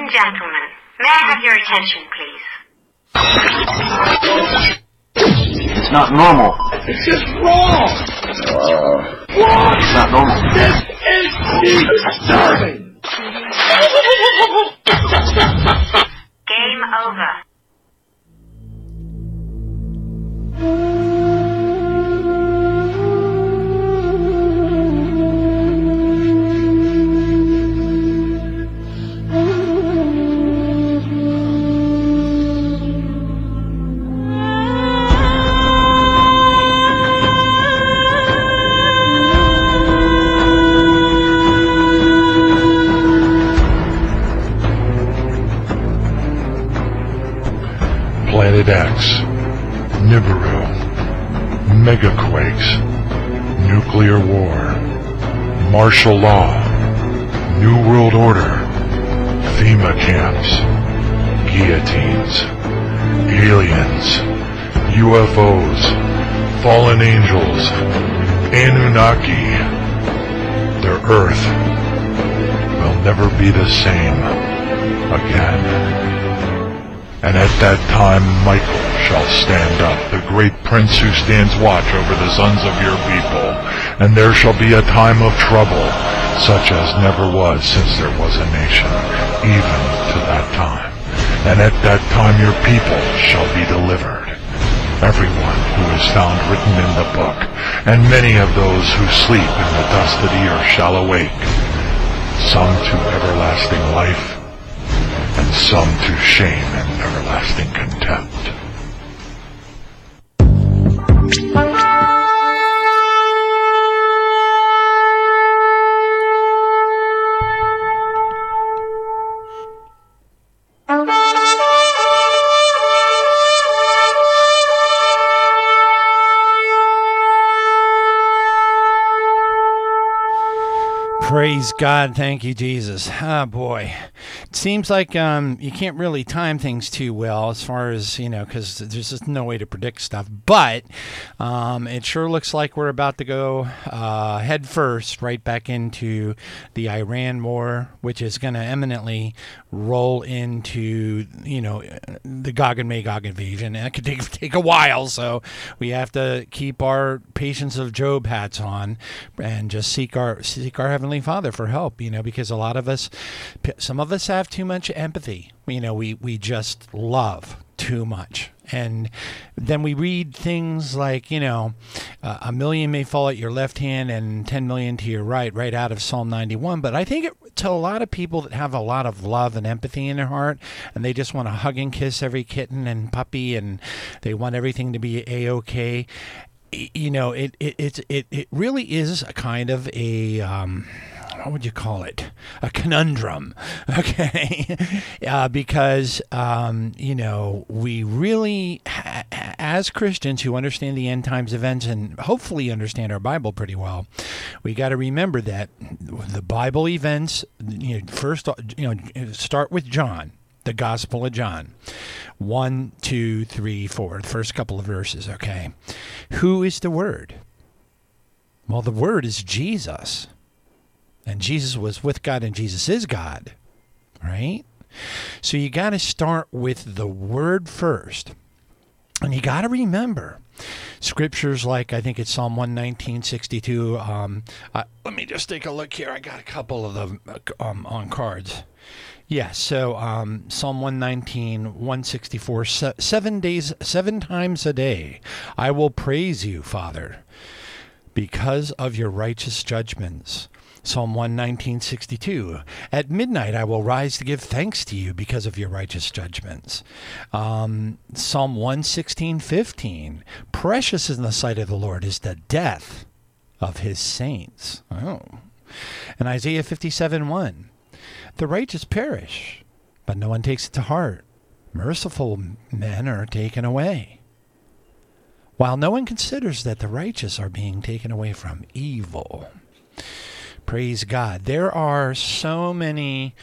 and gentlemen, may I have your attention, please? It's not normal. It's just wrong. What? It's not normal. This is disturbing. Game over. Planet X, Nibiru, megaquakes, nuclear war, martial law, New World Order, FEMA camps, guillotines, aliens, UFOs, fallen angels, Anunnaki. Their Earth will never be the same again. And at that time Michael shall stand up, the great prince who stands watch over the sons of your people. And there shall be a time of trouble, such as never was since there was a nation, even to that time. And at that time your people shall be delivered, everyone who is found written in the book. And many of those who sleep in the dust of the earth shall awake, some to everlasting life, and some to shame and everlasting contempt. Praise God. Thank you, Jesus. Ah, boy. It seems like you can't really time things too well as far as, because there's just no way to predict stuff. But it sure looks like we're about to go head first right back into the Iran war, which is going to eminently roll into, the Gog and Magog invasion. And it could take a while, so we have to keep our Patience of Job hats on and just seek our Heavenly Father for help, because a lot of us, some of us have too much empathy. We just love too much. And then we read things like, a million may fall at your left hand and 10 million to your right out of Psalm 91. But I think to a lot of people that have a lot of love and empathy in their heart, and they just want to hug and kiss every kitten and puppy, and they want everything to be A-OK, it really is a kind of a what would you call it? A conundrum, okay? Because we really, as Christians who understand the end times events and hopefully understand our Bible pretty well, we got to remember that the Bible events, first, start with John. The Gospel of John, 1, 2, 3, 4, the first couple of verses, okay? Who is the Word? Well, the Word is Jesus. And Jesus was with God, and Jesus is God, right? So you got to start with the Word first. And you got to remember scriptures like, I think it's Psalm 119:62. Let me just take a look here. I got a couple of them on cards. Yes, so Psalm 119:164, 7 times a day, I will praise you, Father, because of your righteous judgments. Psalm 119:62, at midnight I will rise to give thanks to you because of your righteous judgments. Psalm 116:15, precious in the sight of the Lord is the death of his saints. Oh. And Isaiah 57:1, the righteous perish, but no one takes it to heart. Merciful men are taken away, while no one considers that the righteous are being taken away from evil. Praise God. There are so many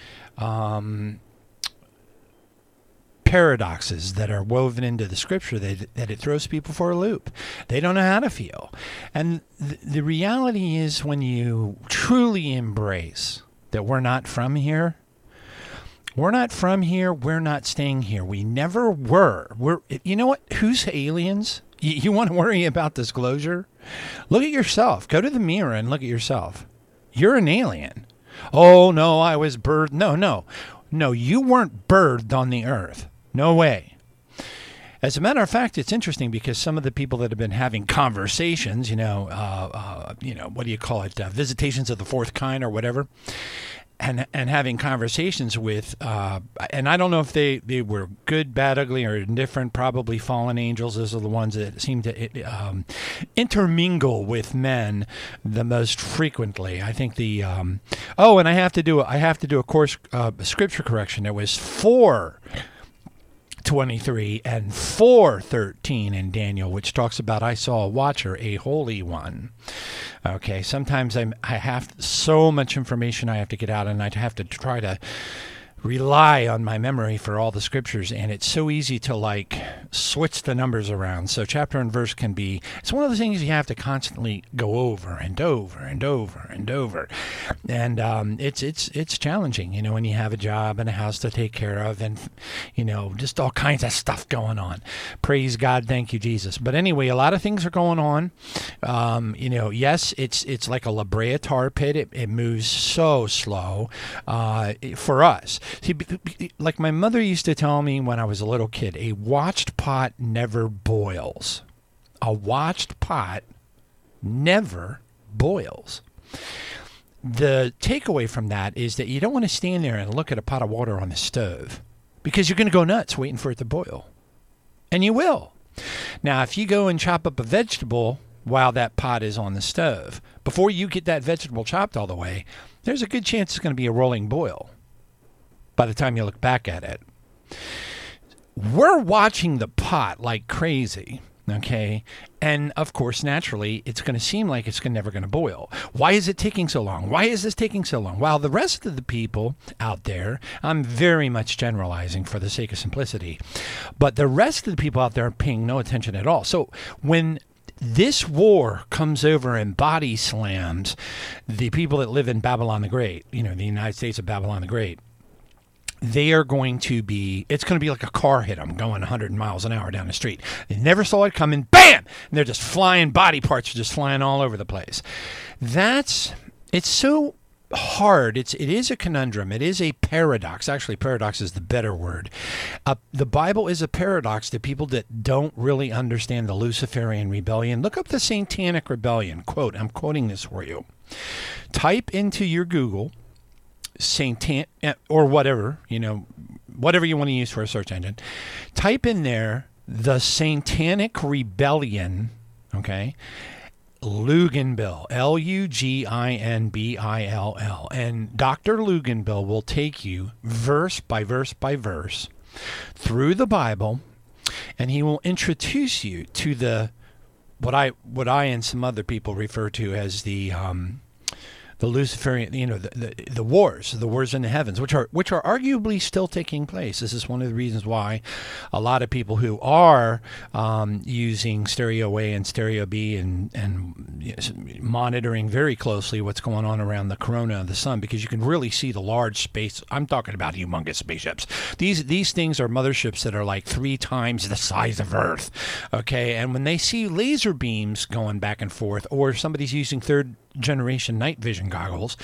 paradoxes that are woven into the scripture that it throws people for a loop. They don't know how to feel. And the reality is, when you truly embrace that we're not from here, We're not from here. We're not staying here. We never were. You know what? Who's aliens? You want to worry about disclosure? Look at yourself. Go to the mirror and look at yourself. You're an alien. Oh, no, I was birthed. No, you weren't birthed on the earth. No way. As a matter of fact, it's interesting because some of the people that have been having conversations, what do you call it? Visitations of the fourth kind or whatever. And having conversations with, and I don't know if they were good, bad, ugly, or indifferent, probably fallen angels. Those are the ones that seem to intermingle with men the most frequently. I think and I have to do a course scripture correction. It was 4:23 and 4:13 in Daniel, which talks about I saw a watcher, a holy one. Okay, sometimes I have so much information I have to get out, and I have to try to rely on my memory for all the scriptures, and it's so easy to switch the numbers around. So chapter and verse it's one of the things you have to constantly go over and over and over and over. And it's challenging, when you have a job and a house to take care of and, just all kinds of stuff going on. Praise God. Thank you, Jesus. But anyway, a lot of things are going on. Yes, it's like a La Brea tar pit. It moves so slow for us. See, like my mother used to tell me when I was a little kid, a watched pot never boils. A watched pot never boils. The takeaway from that is that you don't want to stand there and look at a pot of water on the stove because you're going to go nuts waiting for it to boil. And you will. Now, if you go and chop up a vegetable while that pot is on the stove, before you get that vegetable chopped all the way, there's a good chance it's going to be a rolling boil by the time you look back at it. We're watching the pot like crazy, okay? And, of course, naturally, it's going to seem like it's never going to boil. Why is it taking so long? Why is this taking so long? While the rest of the people out there, I'm very much generalizing for the sake of simplicity, but the rest of the people out there are paying no attention at all. So when this war comes over and body slams the people that live in Babylon the Great, the United States of Babylon the Great, it's going to be like a car hit them going 100 miles an hour down the street. They never saw it coming, bam! And they're just flying, body parts are just flying all over the place. It's so hard. It is a conundrum. It is a paradox. Actually, paradox is the better word. The Bible is a paradox to people that don't really understand the Luciferian rebellion. Look up the Satanic Rebellion. I'm quoting this for you. Type into your Google or whatever you want to use for a search engine. Type in there the Satanic Rebellion, okay? Luginbill, Luginbill, and Dr. Luginbill will take you verse by verse by verse through the Bible, and he will introduce you to what I and some other people refer to as the Luciferian, the wars in the heavens, which are arguably still taking place. This is one of the reasons why a lot of people who are using Stereo A and Stereo B and monitoring very closely what's going on around the corona of the sun, because you can really see the large space. I'm talking about humongous spaceships. These things are motherships that are like 3 times the size of Earth. Okay, and when they see laser beams going back and forth, or somebody's using third generation night vision goggles,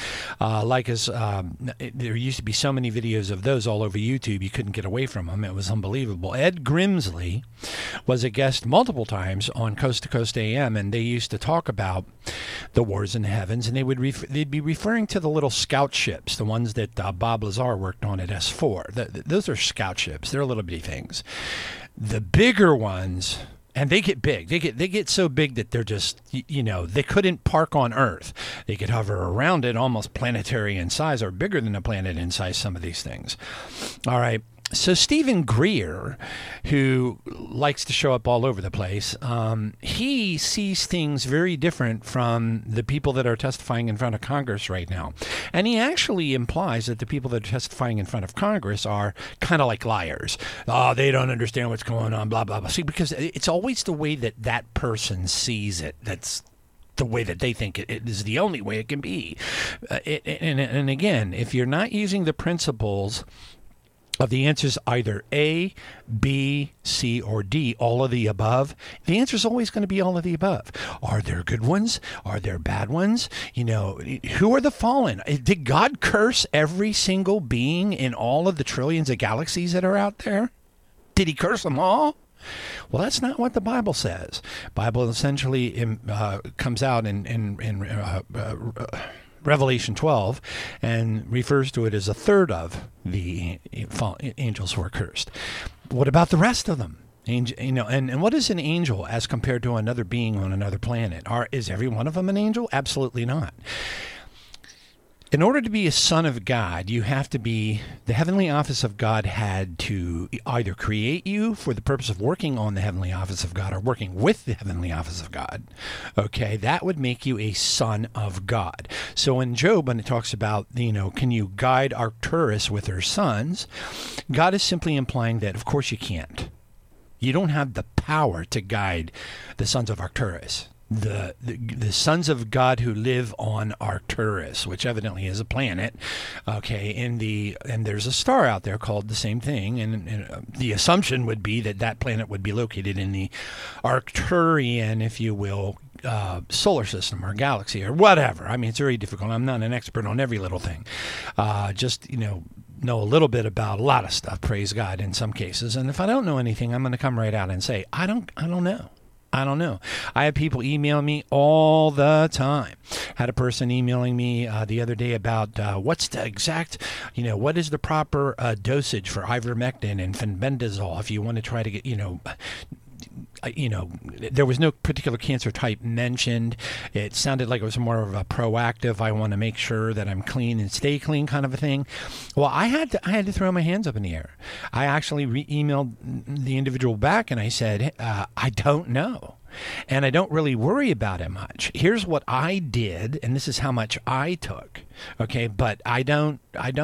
there used to be so many videos of those all over YouTube you couldn't get away from them. It was unbelievable. Ed Grimsley was a guest multiple times on Coast to Coast AM, and they used to talk about the wars in the heavens, and they'd be referring to the little scout ships, the ones that Bob Lazar worked on at S4. Those are scout ships. They're little bitty things. The bigger ones, and they get big. They get so big that they're just, they couldn't park on Earth. They could hover around it, almost planetary in size, or bigger than a planet in size, some of these things. All right. So Stephen Greer, who likes to show up all over the place, he sees things very different from the people that are testifying in front of Congress right now. And he actually implies that the people that are testifying in front of Congress are kind of like liars. Oh, they don't understand what's going on, blah, blah, blah. See, because it's always the way that person sees it that's the way that they think it is the only way it can be. And again, if you're not using the principles of the answers either A, B, C, or D, all of the above, the answer is always going to be all of the above. Are there good ones? Are there bad ones? You know, who are the fallen? Did God curse every single being in all of the trillions of galaxies that are out there? Did he curse them all? Well, that's not what the Bible says. Bible essentially comes out in Revelation 12 and refers to it as a third of the angels who are cursed. What about the rest of them? You know, and what is an angel as compared to another being on another planet? Is every one of them an angel? Absolutely not. In order to be a son of God, you have to be, the heavenly office of God had to either create you for the purpose of working on the heavenly office of God or working with the heavenly office of God. Okay, that would make you a son of God. So in Job, when it talks about, you know, can you guide Arcturus with her sons, God is simply implying that, of course, you can't. You don't have the power to guide the sons of Arcturus. The sons of God who live on Arcturus, which evidently is a planet, okay, and there's a star out there called the same thing, and the assumption would be that that planet would be located in the Arcturian, if you will, solar system or galaxy or whatever. I mean, it's very difficult. I'm not an expert on every little thing. Just, you know a little bit about a lot of stuff, praise God, in some cases. And if I don't know anything, I'm going to come right out and say, I don't know. I don't know. I have people email me all the time. Had a person emailing me the other day about what's the exact, what is the proper dosage for ivermectin and fenbendazole if you want to try to get, there was no particular cancer type mentioned. It sounded like it was more of a proactive, I want to make sure that I'm clean and stay clean kind of a thing. Well, I had to throw my hands up in the air. I actually emailed the individual back and I said, I don't know. And I don't really worry about it much. Here's what I did, and this is how much I took. Okay, but I don't,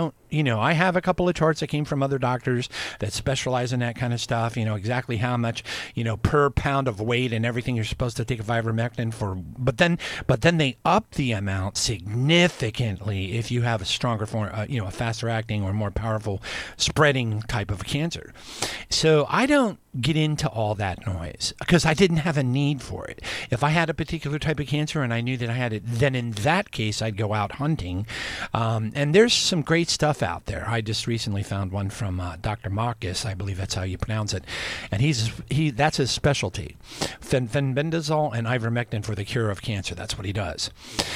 I have a couple of charts that came from other doctors that specialize in that kind of stuff, exactly how much, per pound of weight and everything you're supposed to take of ivermectin for, but then they up the amount significantly if you have a stronger form, a faster acting or more powerful spreading type of cancer. So I don't get into all that noise because I didn't have a need for it. If I had a particular type of cancer and I knew that I had it, then in that case I'd go out hunting. And there's some great stuff out there. I just recently found one from Dr. Marcus, I believe that's how you pronounce it, and that's his specialty, fenbendazole and ivermectin for the cure of cancer. That's what he does.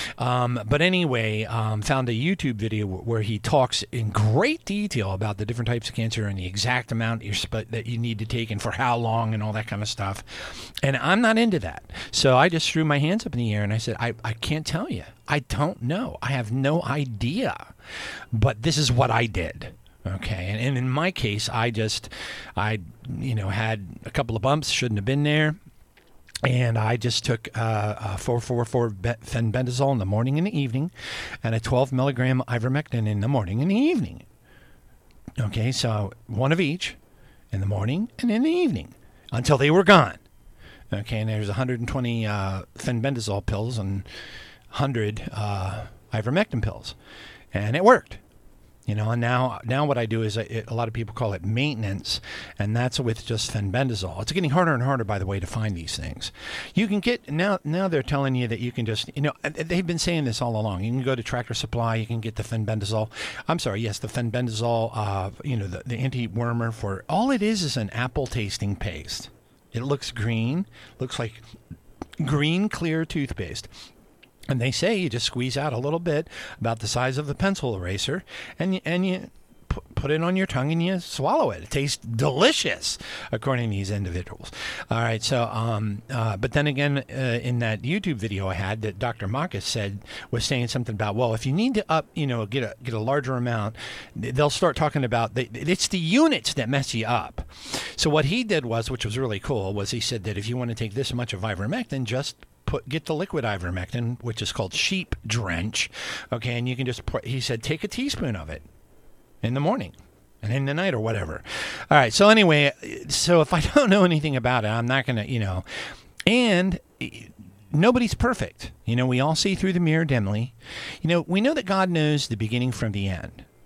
But anyway, found a YouTube video where he talks in great detail about the different types of cancer and the exact amount that you need to take and for how long and all that kind of stuff. And I'm not into that. So I just threw my hands up in the air and I said, I can't tell you. I don't know. I have no idea. But this is what I did. Okay. And in my case, I had a couple of bumps, shouldn't have been there. And I just took 444 fenbendazole in the morning and the evening and a 12 milligram ivermectin in the morning and the evening. Okay. So one of each in the morning and in the evening until they were gone. Okay. And there's 120 fenbendazole pills and 100 ivermectin pills, and it worked. And now what I do is a lot of people call it maintenance, and that's with just fenbendazole. It's getting harder and harder, by the way, to find these things. You can get now they're telling you that you can just they've been saying this all along. You can go to Tractor Supply, you can get the fenbendazole. I'm sorry, yes, the fenbendazole. The anti-wormer for all it is an apple tasting paste. It looks green, looks like green clear toothpaste. And they say you just squeeze out a little bit, about the size of a pencil eraser, and you put it on your tongue and you swallow it. It tastes delicious, according to these individuals. All right, so but then again, in that YouTube video I had that Dr. Marcus was saying something about, well, if you need to get a larger amount, they'll start talking about it's the units that mess you up. So what he did which was really cool, was he said that if you want to take this much of ivermectin, just get the liquid ivermectin, which is called sheep drench, okay, and you can just he said take a teaspoon of it in the morning and in the night or whatever. All right, so anyway, so if I don't know anything about it, I'm not going to, and nobody's perfect. We all see through the mirror dimly. We know that God knows the beginning from the end.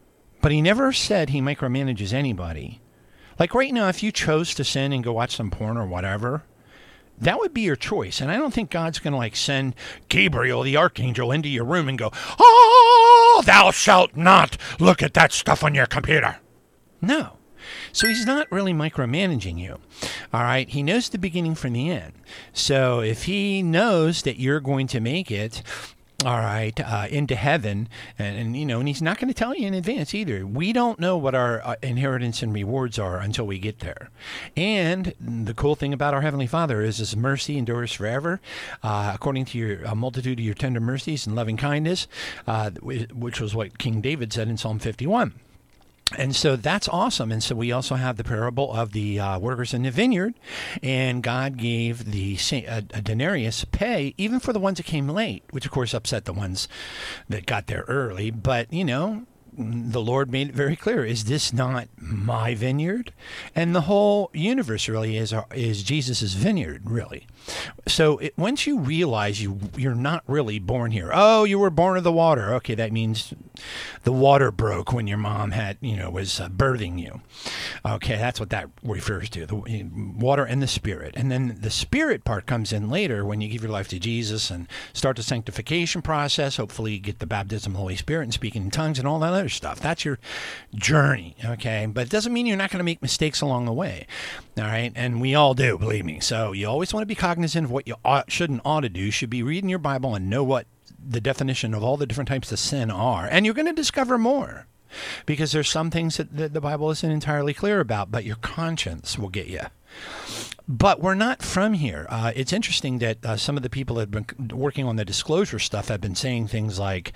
But he never said he micromanages anybody. Like right now, if you chose to sin and go watch some porn or whatever, that would be your choice. And I don't think God's going to like send Gabriel, the archangel, into your room and go, "Oh, thou shalt not look at that stuff on your computer." No. So he's not really micromanaging you. All right. He knows the beginning from the end. So if he knows that you're going to make it, all right, into heaven, and he's not going to tell you in advance either. We don't know what our inheritance and rewards are until we get there. And the cool thing about our Heavenly Father is His mercy endures forever, according to your multitude of your tender mercies and loving kindness, which was what King David said in Psalm 51. And so that's awesome. And so we also have the parable of the workers in the vineyard, and God gave a denarius pay even for the ones that came late, which of course upset the ones that got there early. But, the Lord made it very clear, is this not my vineyard? And the whole universe really is Jesus's vineyard, really. So once you realize you're not really born here. Oh, you were born of the water. Okay, that means the water broke when your mom was birthing you. Okay, that's what that refers to, the water and the Spirit. And then the Spirit part comes in later when you give your life to Jesus and start the sanctification process. Hopefully you get the baptism of the Holy Spirit and speaking in tongues and all that other stuff. That's your journey, okay? But it doesn't mean you're not going to make mistakes along the way, all right? And we all do, believe me. So you always want to be cognizant of what you should and ought to do. You should be reading your Bible and know what the definition of all the different types of sin are. And you're going to discover more, because there's some things that the Bible isn't entirely clear about, but your conscience will get you. But we're not from here. It's interesting that some of the people that have been working on the disclosure stuff have been saying things like,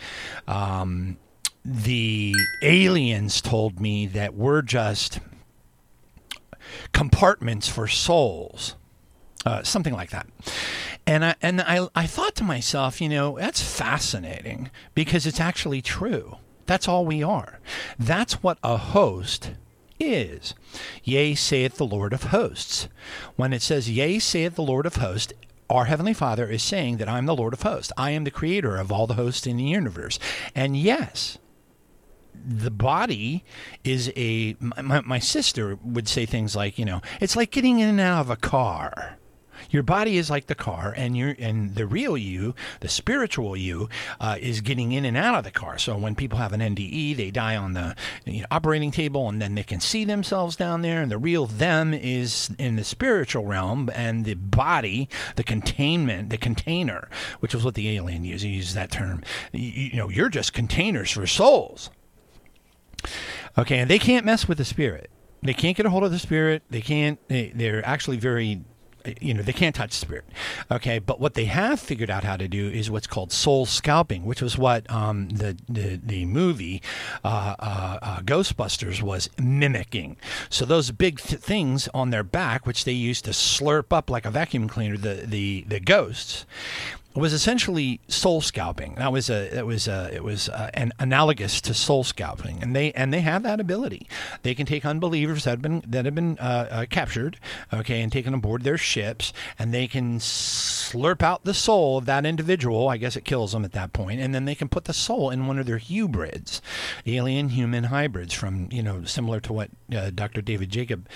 the aliens told me that we're just compartments for souls. Something like that. And I thought to myself, that's fascinating, because it's actually true. That's all we are. That's what a host is. Yea, saith the Lord of hosts. When it says, yea, saith the Lord of hosts, our Heavenly Father is saying that I'm the Lord of hosts. I am the creator of all the hosts in the universe. And yes, the body is my sister would say things like, it's like getting in and out of a car. Your body is like the car, and the real you, the spiritual you, is getting in and out of the car. So when people have an NDE, they die on the operating table, and then they can see themselves down there, and the real them is in the spiritual realm, and the body, the container, which is what the alien used. He used that term. You're just containers for souls. Okay, and they can't mess with the Spirit. They can't get a hold of the Spirit. They're actually very... they can't touch the Spirit. Okay, but what they have figured out how to do is what's called soul scalping, which was what the movie Ghostbusters was mimicking. So those big things on their back, which they used to slurp up like a vacuum cleaner, the ghosts, was essentially soul scalping. It was an analogous to soul scalping, and they have that ability. They can take unbelievers that have been captured, okay, and taken aboard their ships, and they can slurp out the soul of that individual. I guess it kills them at that point, and then they can put the soul in one of their hybrids, alien-human hybrids, from similar to what Dr. David Jacobs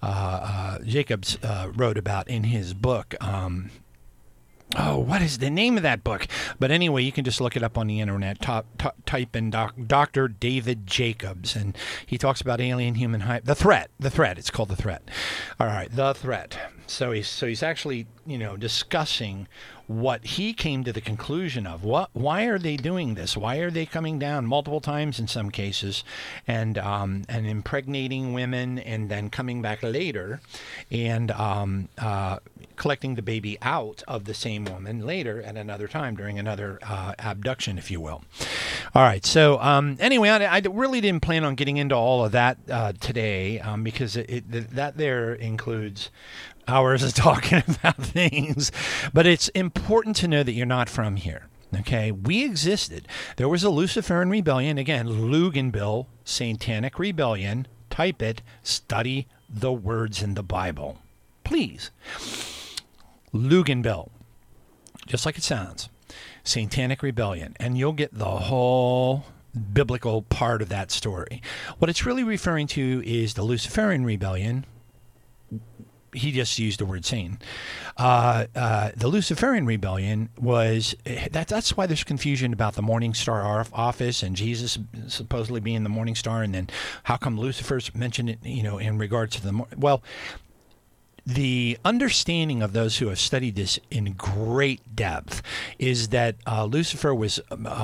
wrote about in his book. What is the name of that book? But anyway, you can just look it up on the internet. Type in Dr. David Jacobs, and he talks about alien-human the threat. It's called The Threat. All right, The Threat. So he's actually discussing what he came to the conclusion of. Why are they doing this? Why are they coming down multiple times in some cases, and impregnating women, and then coming back later, and collecting the baby out of the same woman later at another time during another abduction, if you will. All right. So anyway, I really didn't plan on getting into all of that today, because that there includes hours of talking about things. But it's important to know that you're not from here. Okay, we existed. There was a Luciferian rebellion. Again, Luganbill, Satanic Rebellion. Type it. Study the words in the Bible, please. Luganbill, just like it sounds. Satanic Rebellion, and you'll get the whole biblical part of that story. What it's really referring to is the Luciferian rebellion. He just used the word Satan. The Luciferian rebellion was that's why there's confusion about the Morning Star office and Jesus supposedly being the Morning Star, and then how come Lucifer's mentioned it, in regards to well, the understanding of those who have studied this in great depth is that Lucifer was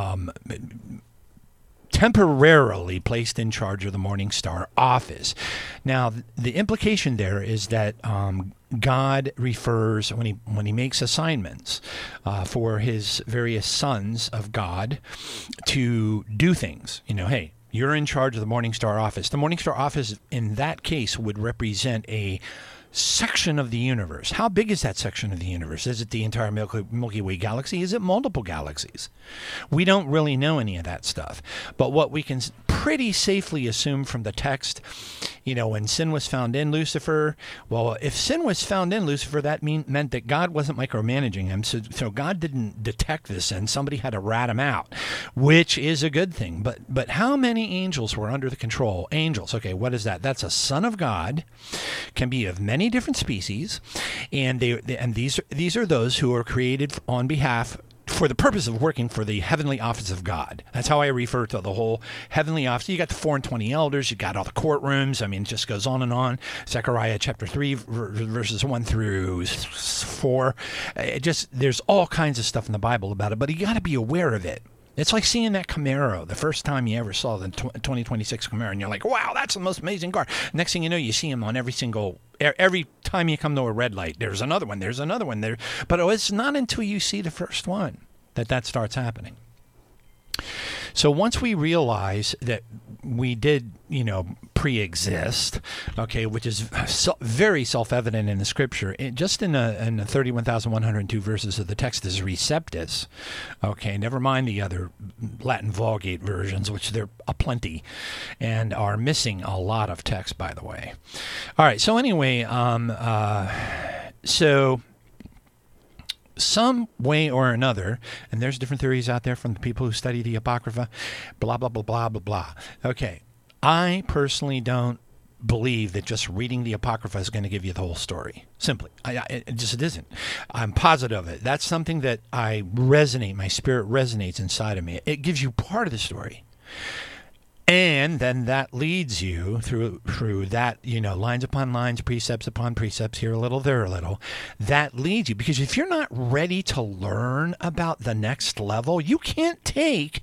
temporarily placed in charge of the Morning Star office. Now, the implication there is that God refers, when he makes assignments for his various sons of God to do things, hey, you're in charge of the Morning Star office. The Morning Star office, in that case, would represent a section of the universe. How big is that section of the universe? Is it the entire Milky Way galaxy? Is it multiple galaxies? We don't really know any of that stuff. But what we can pretty safely assume from the text, when sin was found in Lucifer, well, if sin was found in Lucifer, that meant that God wasn't micromanaging him. So God didn't detect this and somebody had to rat him out, which is a good thing. But how many angels were under the control? Angels, okay, what is that? That's a son of God, can be of many different species, and these are those who are created on behalf, for the purpose of working for the heavenly office of God. That's how I refer to the whole heavenly office. You got the 4 and 20 elders, you got all the courtrooms. I mean, it just goes on and on. Zechariah chapter 3, verses 1 through 4. There's all kinds of stuff in the Bible about it, but you got to be aware of it. It's like seeing that Camaro, the first time you ever saw the 2026 Camaro, and you're like, wow, that's the most amazing car. Next thing you know, you see them on every time you come to a red light, there's another one there. But it's not until you see the first one that starts happening. So once we realize that we did, pre-exist, okay, which is very self-evident in the scripture, just in the 31,102 verses of the text is Receptus, okay, never mind the other Latin Vulgate versions, which they're aplenty and are missing a lot of text, by the way. All right, so anyway, so some way or another, and there's different theories out there from the people who study the Apocrypha, blah, blah, blah, blah, blah, blah. Okay, I personally don't believe that just reading the Apocrypha is going to give you the whole story. Simply. It just isn't. I'm positive of it. That's something that my spirit resonates inside of me. It gives you part of the story. And then that leads you through that, lines upon lines, precepts upon precepts, here a little, there a little. That leads you, because if you're not ready to learn about the next level, you can't take,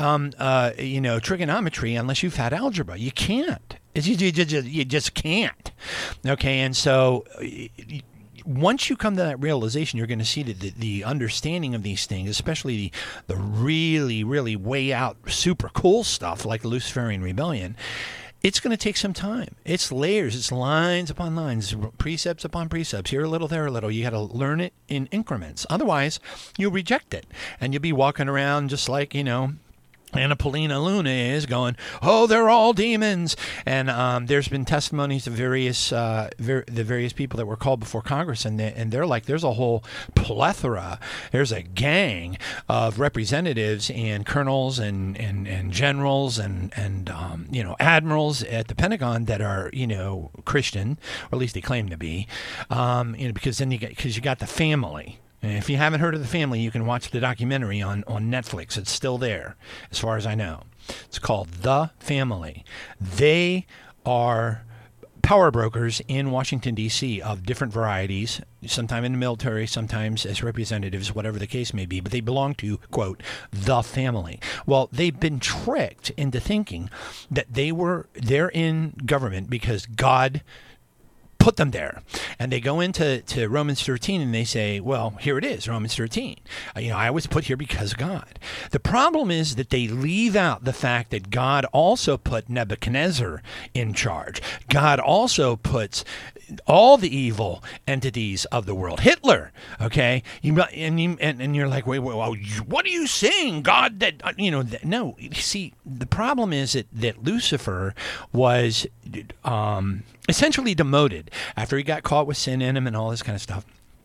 trigonometry unless you've had algebra. You can't. You just can't. Okay, and so once you come to that realization, you're going to see that the understanding of these things, especially the really, really way out super cool stuff like the Luciferian Rebellion, it's going to take some time. It's layers. It's lines upon lines, precepts upon precepts, here a little, there a little. You got to learn it in increments. Otherwise, you'll reject it. And you'll be walking around just like, Anna Paulina Luna is going, oh, they're all demons. And there's been testimonies of the various people that were called before Congress, and they're like, there's a whole plethora. There's a gang of representatives and colonels and generals and admirals at the Pentagon that are Christian, or at least they claim to be, because you got the family. And if you haven't heard of the family, you can watch the documentary on Netflix. It's still there, as far as I know. It's called The Family. They are power brokers in Washington, D.C. of different varieties, sometimes in the military, sometimes as representatives, whatever the case may be, but they belong to, quote, the family. Well, they've been tricked into thinking that they're in government because God put them there. And they go into Romans 13 and they say, well, here it is, Romans 13. I was put here because of God. The problem is that they leave out the fact that God also put Nebuchadnezzar in charge. God also puts all the evil entities of the world. Hitler, okay? And you're like, wait, what are you saying? God, no. See, the problem is that Lucifer was essentially demoted after he got caught with sin in him and all this kind of stuff.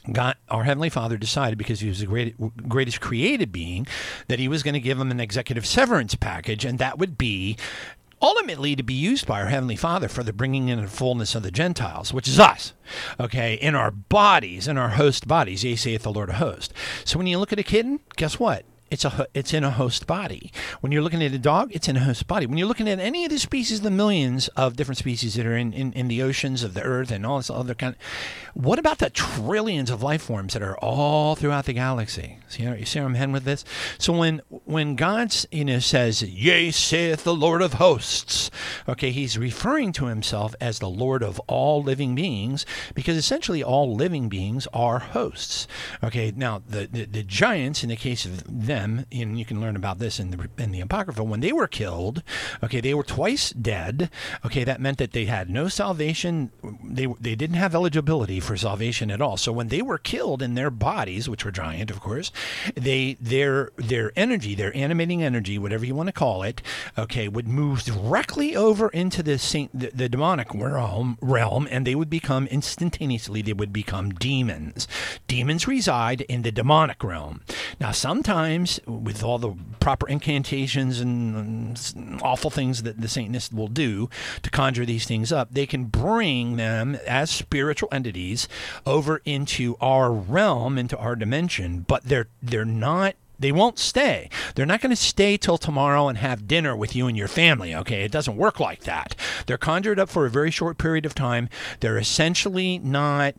God, our Heavenly Father, decided, because he was the greatest created being, that he was going to give him an executive severance package, and that would be ultimately to be used by our Heavenly Father for the bringing in the fullness of the Gentiles, which is us, okay, in our bodies, in our host bodies, yea, saith the Lord of hosts. So when you look at a kitten, guess what? It's in a host body. When you're looking at a dog, it's in a host body. When you're looking at any of the species, the millions of different species that are in the oceans of the earth and all this other kind, what about the trillions of life forms that are all throughout the galaxy? You see where I'm heading with this? So when God says, yea, saith the Lord of hosts, okay, he's referring to himself as the Lord of all living beings, because essentially all living beings are hosts. Okay, now the giants, in the case of them, and you can learn about this in the Apocrypha, when they were killed, okay, they were twice dead. Okay, that meant that they had no salvation. They didn't have eligibility for salvation at all. So when they were killed in their bodies, which were giant, of course, their energy, their animating energy, whatever you want to call it, okay, would move directly over into the demonic realm, and they would become instantaneously. They would become demons. Demons reside in the demonic realm. Now, sometimes, with all the proper incantations and awful things that the Satanists will do to conjure these things up, they can bring them as spiritual entities over into our realm, into our dimension, but they're not. They won't stay. They're not going to stay till tomorrow and have dinner with you and your family, okay? It doesn't work like that. They're conjured up for a very short period of time. They're essentially not...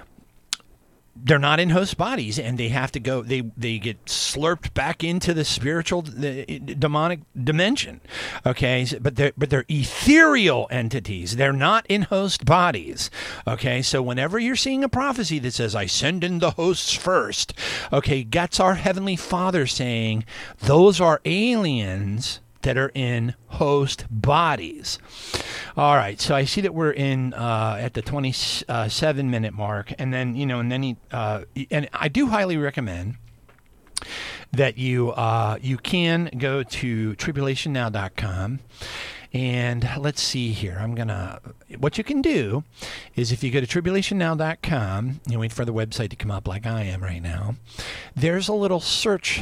They're not in host bodies, and they have to go. They get slurped back into the spiritual, the demonic dimension. Okay, but they're ethereal entities. They're not in host bodies. Okay, so whenever you're seeing a prophecy that says, "I send in the hosts first," okay, that's our Heavenly Father saying those are aliens that are in host bodies. All right, so I see that we're in at the 27-minute mark, and then and I do highly recommend that you can go to tribulationnow.com. And let's see here. What you can do is, if you go to tribulationnow.com, you wait for the website to come up like I am right now, there's a little search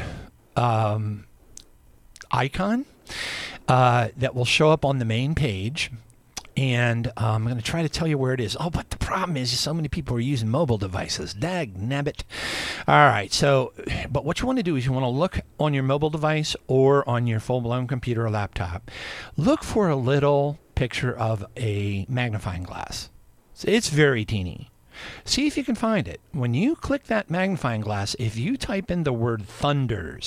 icon that will show up on the main page. And I'm going to try to tell you where it is. Oh, but the problem is so many people are using mobile devices. Dag nabbit. All right. So, but what you want to do is you want to look on your mobile device or on your full-blown computer or laptop. Look for a little picture of a magnifying glass. It's very teeny. See if you can find it. When you click that magnifying glass, if you type in the word thunders,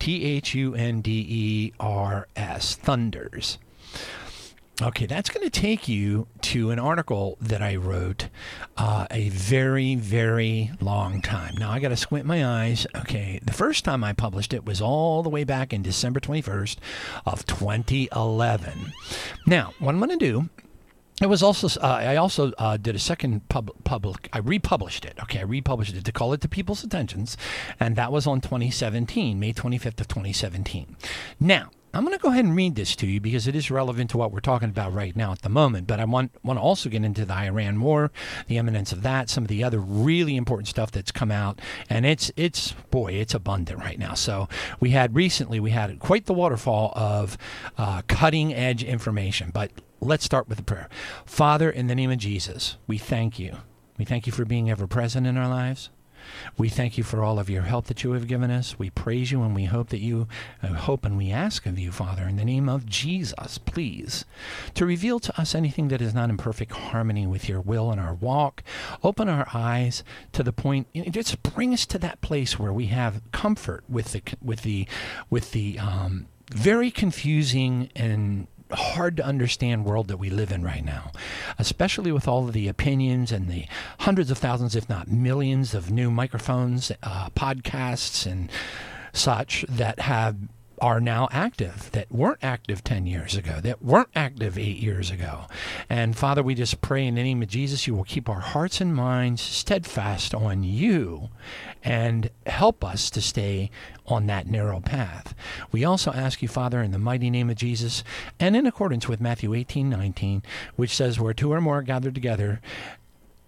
Thunders, thunders. Okay, that's going to take you to an article that I wrote a very, very long time. Now, I got to squint my eyes. Okay, the first time I published it was all the way back in December 21st of 2011. Now, what I'm going to do, it was also I also did a second public. I republished it. Okay, I republished it to call it to people's attentions, and that was on 2017, May 25th of 2017. Now, I'm going to go ahead and read this to you because it is relevant to what we're talking about right now at the moment. But I want to also get into the Iran war, the imminence of that, some of the other really important stuff that's come out, and it's abundant right now. So we had quite the waterfall of cutting edge information. But let's start with a prayer. Father, in the name of Jesus, we thank you. We thank you for being ever present in our lives. We thank you for all of your help that you have given us. We praise you, and we hope and we ask of you, Father, in the name of Jesus, please, to reveal to us anything that is not in perfect harmony with your will in our walk. Open our eyes to the point, just bring us to that place where we have comfort with the very confusing and hard to understand world that we live in right now, especially with all of the opinions and the hundreds of thousands, if not millions, of new microphones, podcasts, and such that are now active, that weren't active 10 years ago, that weren't active 8 years ago. And Father, we just pray in the name of Jesus, you will keep our hearts and minds steadfast on you and help us to stay on that narrow path. We also ask you, Father, in the mighty name of Jesus, and in accordance with Matthew 18:19, which says, where two or more are gathered together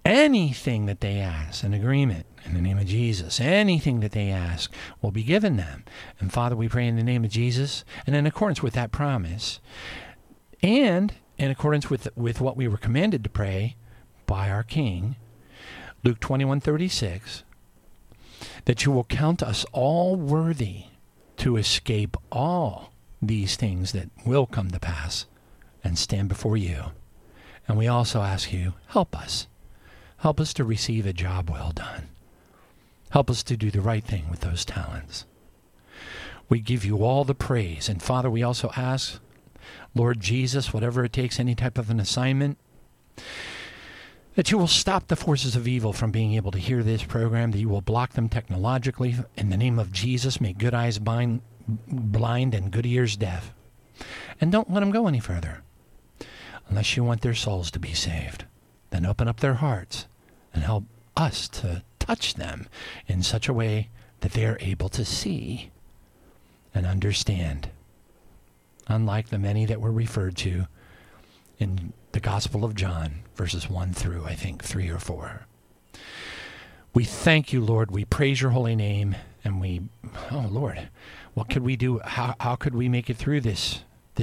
anything that they ask, an agreement in the name of Jesus, anything that they ask will be given them. And Father, we pray in the name of Jesus, and in accordance with that promise, and in accordance with what we were commanded to pray by our King, Luke 21:36, that you will count us all worthy to escape all these things that will come to pass and stand before you. And we also ask you, help us. Help us to receive a job well done. Help us to do the right thing with those talents. We give you all the praise. And Father, we also ask, Lord Jesus, whatever it takes, any type of an assignment, that you will stop the forces of evil from being able to hear this program, that you will block them technologically. In the name of Jesus, make good eyes blind and good ears deaf. And don't let them go any further, unless you want their souls to be saved. Then open up their hearts and help us to touch them in such a way that they are able to see and understand, unlike the many that were referred to in the Gospel of John, verses 1 through, I think, 3 or 4. We thank you, Lord. We praise your holy name. And oh, Lord, what could we do? How could we make it through this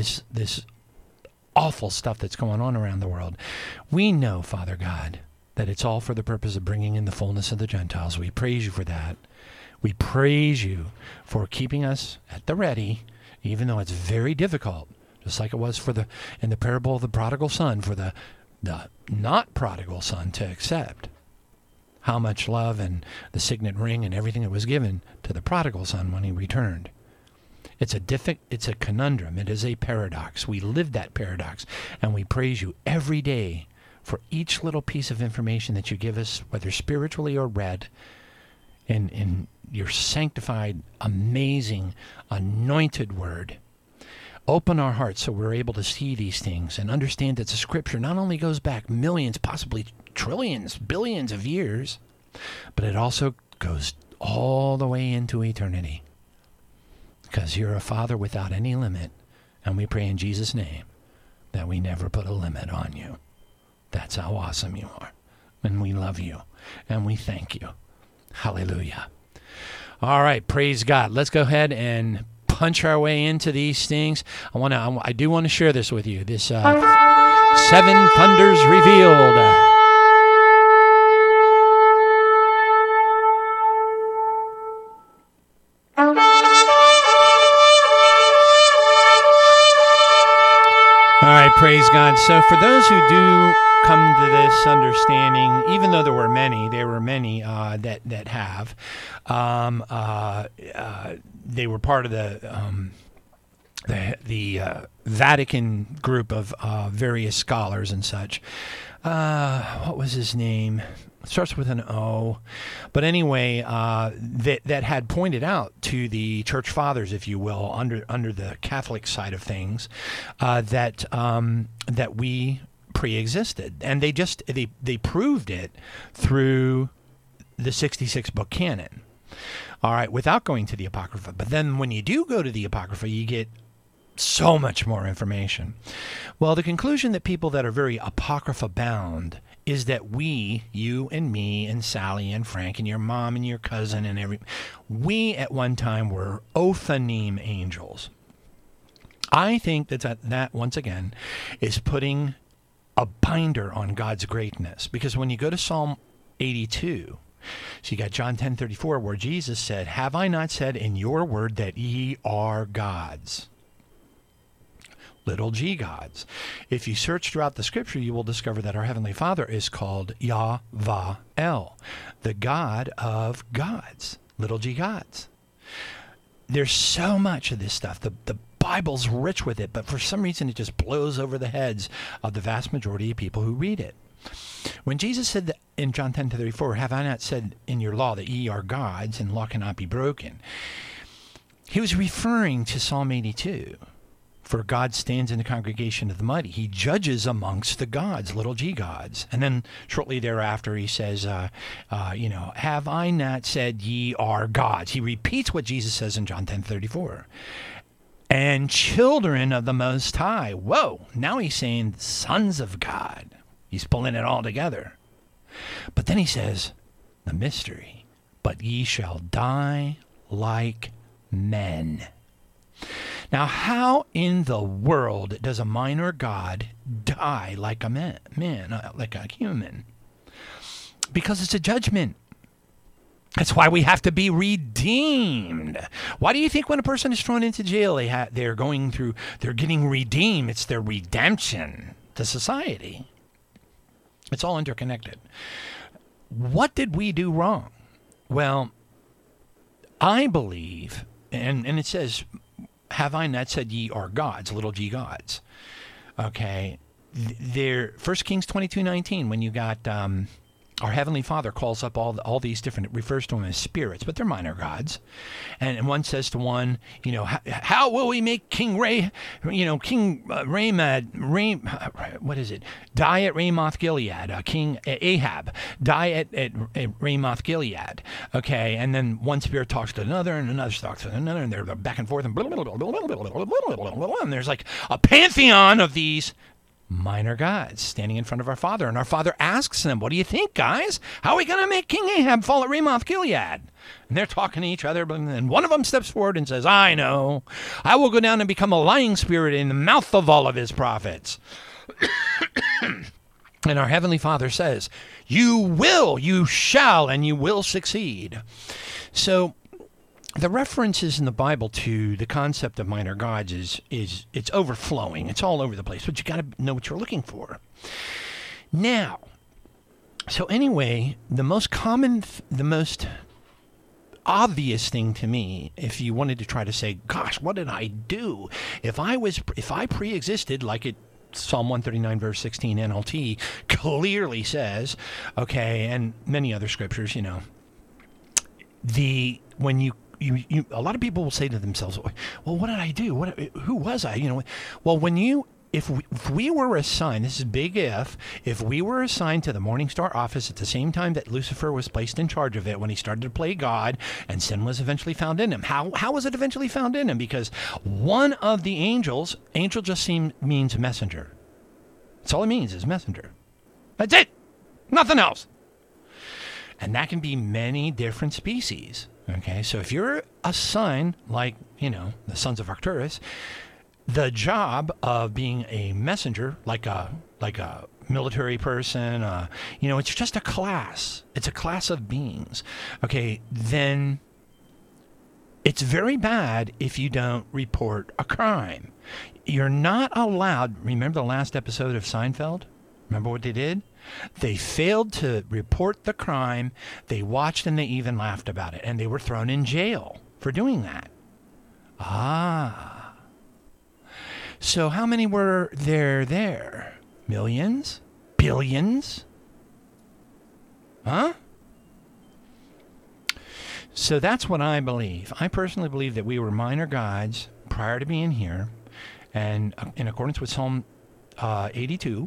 awful stuff that's going on around the world? We know, Father God, that it's all for the purpose of bringing in the fullness of the Gentiles. We praise you for that. We praise you for keeping us at the ready, even though it's very difficult, just like it was in the parable of the prodigal son, for the not prodigal son to accept how much love and the signet ring and everything that was given to the prodigal son when he returned. It's a conundrum. It is a paradox. We live that paradox, and we praise you every day for each little piece of information that you give us, whether spiritually or read, in your sanctified, amazing, anointed word. Open our hearts so we're able to see these things and understand that the Scripture not only goes back millions, possibly trillions, billions of years, but it also goes all the way into eternity. Because you're a Father without any limit, and we pray in Jesus' name that we never put a limit on you. That's how awesome you are. And we love you, and we thank you. Hallelujah. All right, praise God. Let's go ahead and punch our way into these things. I do want to share this with you. This 7 Thunders Revealed. All right, praise God. So for those who do come to this understanding, even though there were many that have, they were part of the Vatican group of various scholars and such. What was his name? It starts with an O. But anyway, that had pointed out to the church fathers, if you will, under the Catholic side of things, that we pre-existed. And they proved it through the 66 book canon. All right, without going to the Apocrypha. But then when you do go to the Apocrypha, you get so much more information. Well, the conclusion that people that are very Apocrypha bound is that we, you and me and Sally and Frank and your mom and your cousin and we at one time were Ophanim angels. I think that once again is putting a binder on God's greatness, because when you go to Psalm 82, so you got John 10:34, where Jesus said, "Have I not said in your word that ye are gods?" Little g gods. If you search throughout the Scripture, you will discover that our Heavenly Father is called Yah-va-el, the God of gods, little g gods. There's so much of this stuff. The Bible's rich with it, but for some reason it just blows over the heads of the vast majority of people who read it. When Jesus said that in John 10:34, "Have I not said in your law that ye are gods, and law cannot be broken?" He was referring to Psalm 82. For God stands in the congregation of the mighty. He judges amongst the gods, little g gods. And then shortly thereafter he says, have I not said ye are gods? He repeats what Jesus says in John 10:34. And children of the Most High. Whoa, now he's saying sons of God. He's pulling it all together. But then he says, the mystery, but ye shall die like men. Now, how in the world does a minor god die like a man, like a human? Because it's a judgment. That's why we have to be redeemed. Why do you think when a person is thrown into jail, they're getting redeemed? It's their redemption to society. It's all interconnected. What did we do wrong? Well, I believe, and it says, have I not said ye are gods, little g gods? Okay. There, 1 Kings 22:19, when you got our Heavenly Father calls up all these different, refers to them as spirits, but they're minor gods. And one says to one, how will we make King what is it? Die at Ramoth Gilead. King Ahab, die at Ramoth Gilead. Okay, and then one spirit talks to another, and another talks to another, and they're back and forth, and blah, blah, blah, blah, blah, blah, blah, blah, and there's like a pantheon of these minor gods standing in front of our Father, and our Father asks them, what do you think, guys? How are we going to make King Ahab fall at Ramoth Gilead? And they're talking to each other, and one of them steps forward and says, I know. I will go down and become a lying spirit in the mouth of all of his prophets. And our Heavenly Father says, you shall, and you will succeed. So the references in the Bible to the concept of minor gods is it's overflowing. It's all over the place, but you got to know what you're looking for. Now, so anyway, the most obvious thing to me, if you wanted to try to say, gosh, what did I do? If I pre-existed, like it Psalm 139 verse 16 NLT clearly says, okay, and many other scriptures, when you a lot of people will say to themselves, well, what did I do? Who was I? Well, if we were assigned, this is big if we were assigned to the Morning Star office at the same time that Lucifer was placed in charge of it when he started to play God, and sin was eventually found in him. How was it eventually found in him? Because one of the angel just means messenger. That's all it means, is messenger. That's it. Nothing else. And that can be many different species. Okay, so if you're assigned, like, the sons of Arcturus, the job of being a messenger, like a military person, it's just a class. It's a class of beings. Okay, then it's very bad if you don't report a crime. You're not allowed. Remember the last episode of Seinfeld? Remember what they did? They failed to report the crime. They watched and they even laughed about it. And they were thrown in jail for doing that. So how many were there? Millions? Billions? Huh? So that's what I believe. I personally believe that we were minor gods prior to being here. And in accordance with Psalm 82,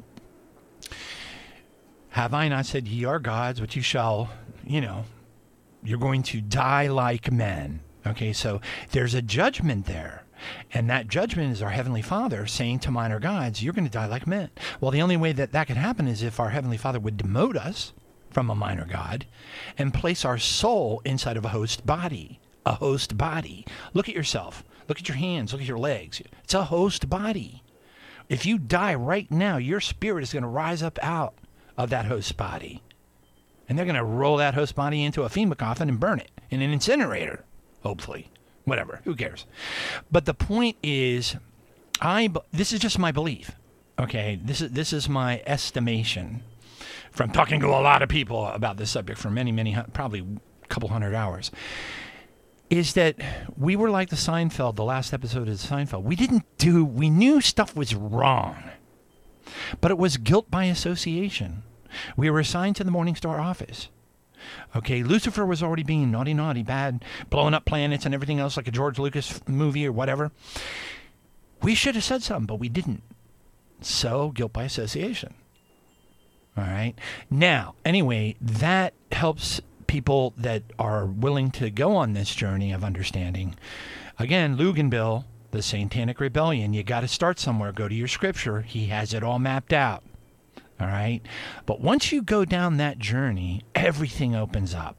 have I not said ye are gods, but you shall, you're going to die like men. Okay, so there's a judgment there. And that judgment is our Heavenly Father saying to minor gods, you're going to die like men. Well, the only way that could happen is if our Heavenly Father would demote us from a minor god and place our soul inside of a host body. A host body. Look at yourself. Look at your hands. Look at your legs. It's a host body. If you die right now, your spirit is going to rise up out of that host body. And they're going to roll that host body into a FEMA coffin and burn it in an incinerator, hopefully. Whatever, who cares? But the point is, this is just my belief, okay? This is my estimation from talking to a lot of people about this subject for many, probably a couple hundred hours, is that we were like the last episode of Seinfeld. We knew stuff was wrong, but it was guilt by association. We were assigned to the Morning Star office. Okay, Lucifer was already being naughty, bad, blowing up planets and everything else like a George Lucas movie or whatever. We should have said something, but we didn't. So, guilt by association. All right? Now, anyway, that helps people that are willing to go on this journey of understanding. Again, Luganbill, the Satanic Rebellion, you got to start somewhere. Go to your scripture. He has it all mapped out. All right? But once you go down that journey, everything opens up.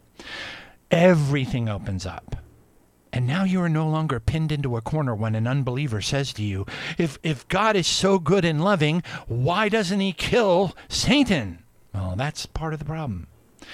Everything opens up. And now you are no longer pinned into a corner when an unbeliever says to you, if God is so good and loving, why doesn't he kill Satan? Well, that's part of the problem.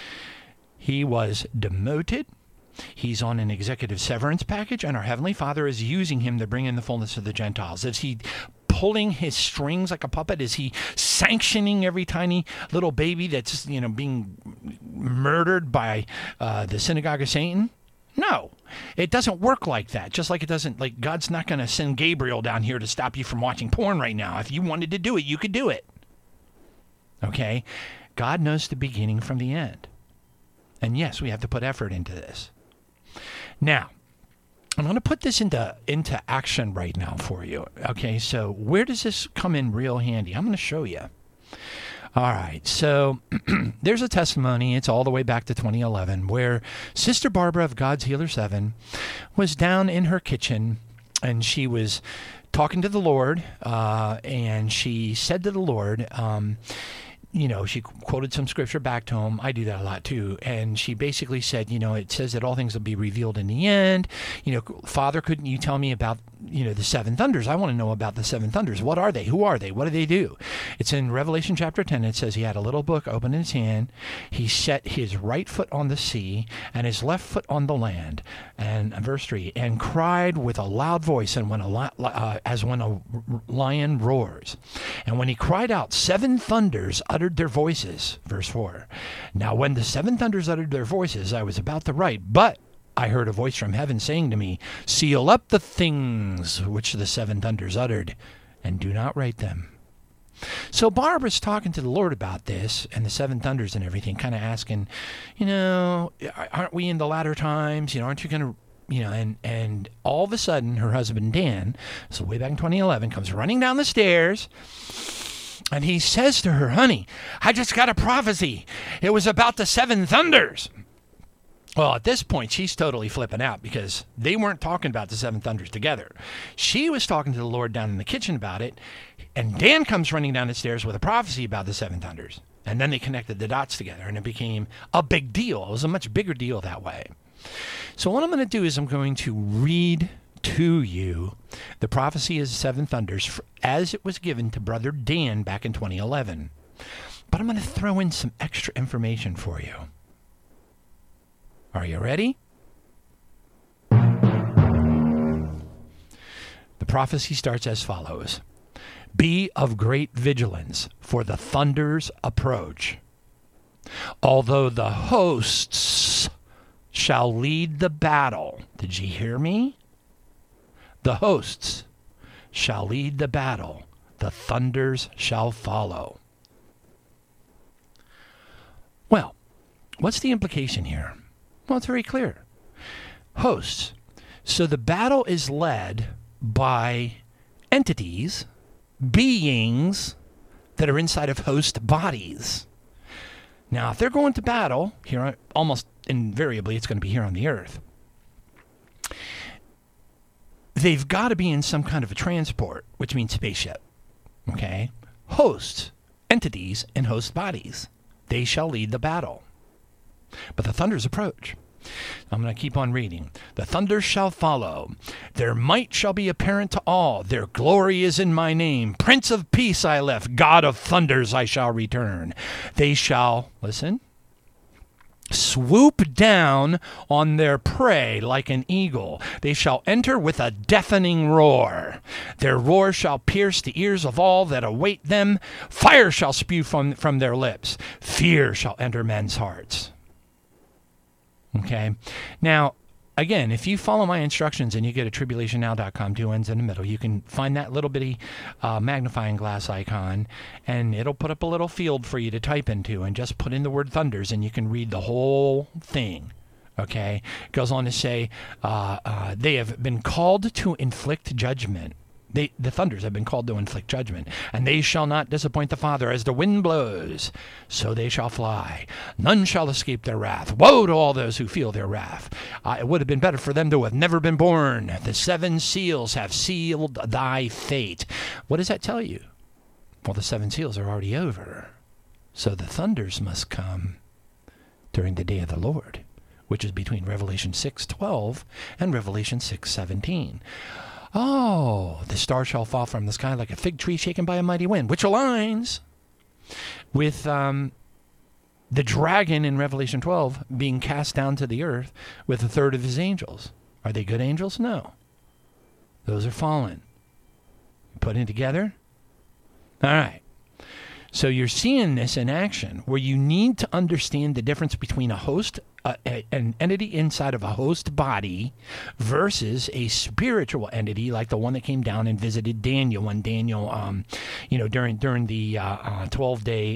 He was demoted. He's on an executive severance package, and our Heavenly Father is using him to bring in the fullness of the Gentiles. Is he pulling his strings like a puppet? Is he sanctioning every tiny little baby that's, being murdered by the synagogue of Satan? No, it doesn't work like that. Just like it doesn't, like God's not going to send Gabriel down here to stop you from watching porn right now. If you wanted to do it, you could do it. Okay? God knows the beginning from the end. And yes, we have to put effort into this. Now, I'm going to put this into action right now for you. Okay, so where does this come in real handy? I'm going to show you. All right, so there's a testimony. It's all the way back to 2011 where Sister Barbara of God's Healer 7 was down in her kitchen and she was talking to the Lord and she said to the Lord, she quoted some scripture back to him. I do that a lot too. And she basically said, it says that all things will be revealed in the end. Father, couldn't you tell me about, the seven thunders? I want to know about the seven thunders. What are they? Who are they? What do they do? It's in Revelation chapter 10. It says he had a little book open in his hand. He set his right foot on the sea and his left foot on the land. And verse 3, and cried with a loud voice and as when a lion roars. And when he cried out, seven thunders uttered their voices. Verse 4. Now when the seven thunders uttered their voices, I was about to write, but I heard a voice from heaven saying to me, seal up the things which the seven thunders uttered, and do not write them. So Barbara's talking to the Lord about this and the seven thunders and everything, kind of asking, aren't we in the latter times? Aren't you going to, and all of a sudden her husband Dan, so way back in 2011, comes running down the stairs. And he says to her, honey, I just got a prophecy. It was about the seven thunders. Well, at this point, she's totally flipping out because they weren't talking about the seven thunders together. She was talking to the Lord down in the kitchen about it, and Dan comes running down the stairs with a prophecy about the seven thunders. And then they connected the dots together, and it became a big deal. It was a much bigger deal that way. So what I'm going to do is I'm going to read to you the prophecy of the seven thunders as it was given to Brother Dan back in 2011. But I'm going to throw in some extra information for you. Are you ready? The prophecy starts as follows. Be of great vigilance, for the thunders approach. Although the hosts shall lead the battle. Did you hear me? The hosts shall lead the battle. The thunders shall follow. Well, what's the implication here? Well, it's very clear. Hosts. So the battle is led by entities, beings that are inside of host bodies. Now, if they're going to battle, here almost invariably it's going to be here on the earth. They've got to be in some kind of a transport, which means spaceship. Okay? Hosts, entities, and host bodies. They shall lead the battle. But the thunders approach. I'm going to keep on reading. The thunders shall follow. Their might shall be apparent to all. Their glory is in my name. Prince of peace I left. God of thunders I shall return. They shall, listen, swoop down on their prey like an eagle. They shall enter with a deafening roar. Their roar shall pierce the ears of all that await them. Fire shall spew from their lips. Fear shall enter men's hearts. Okay. Now, again, if you follow my instructions and you go to tribulationnow.com, 2 N's in the middle, you can find that little bitty magnifying glass icon, and it'll put up a little field for you to type into, and just put in the word thunders, and you can read the whole thing. Okay? It goes on to say, they have been called to inflict judgment. The thunders have been called to inflict judgment, and they shall not disappoint the Father. As the wind blows, so they shall fly. None shall escape their wrath. Woe to all those who feel their wrath. It would have been better for them to have never been born. The seven seals have sealed thy fate. What does that tell you? Well, the 7 seals are already over. So the thunders must come during the day of the Lord, which is between Revelation 6:12 and Revelation 6:17. Oh, the star shall fall from the sky like a fig tree shaken by a mighty wind, which aligns with the dragon in Revelation 12 being cast down to the earth with a third of his angels. Are they good angels? No. Those are fallen. Putting together? All right. So you're seeing this in action, where you need to understand the difference between a host, an entity inside of a host body, versus a spiritual entity like the one that came down and visited Daniel when Daniel, during the 12-day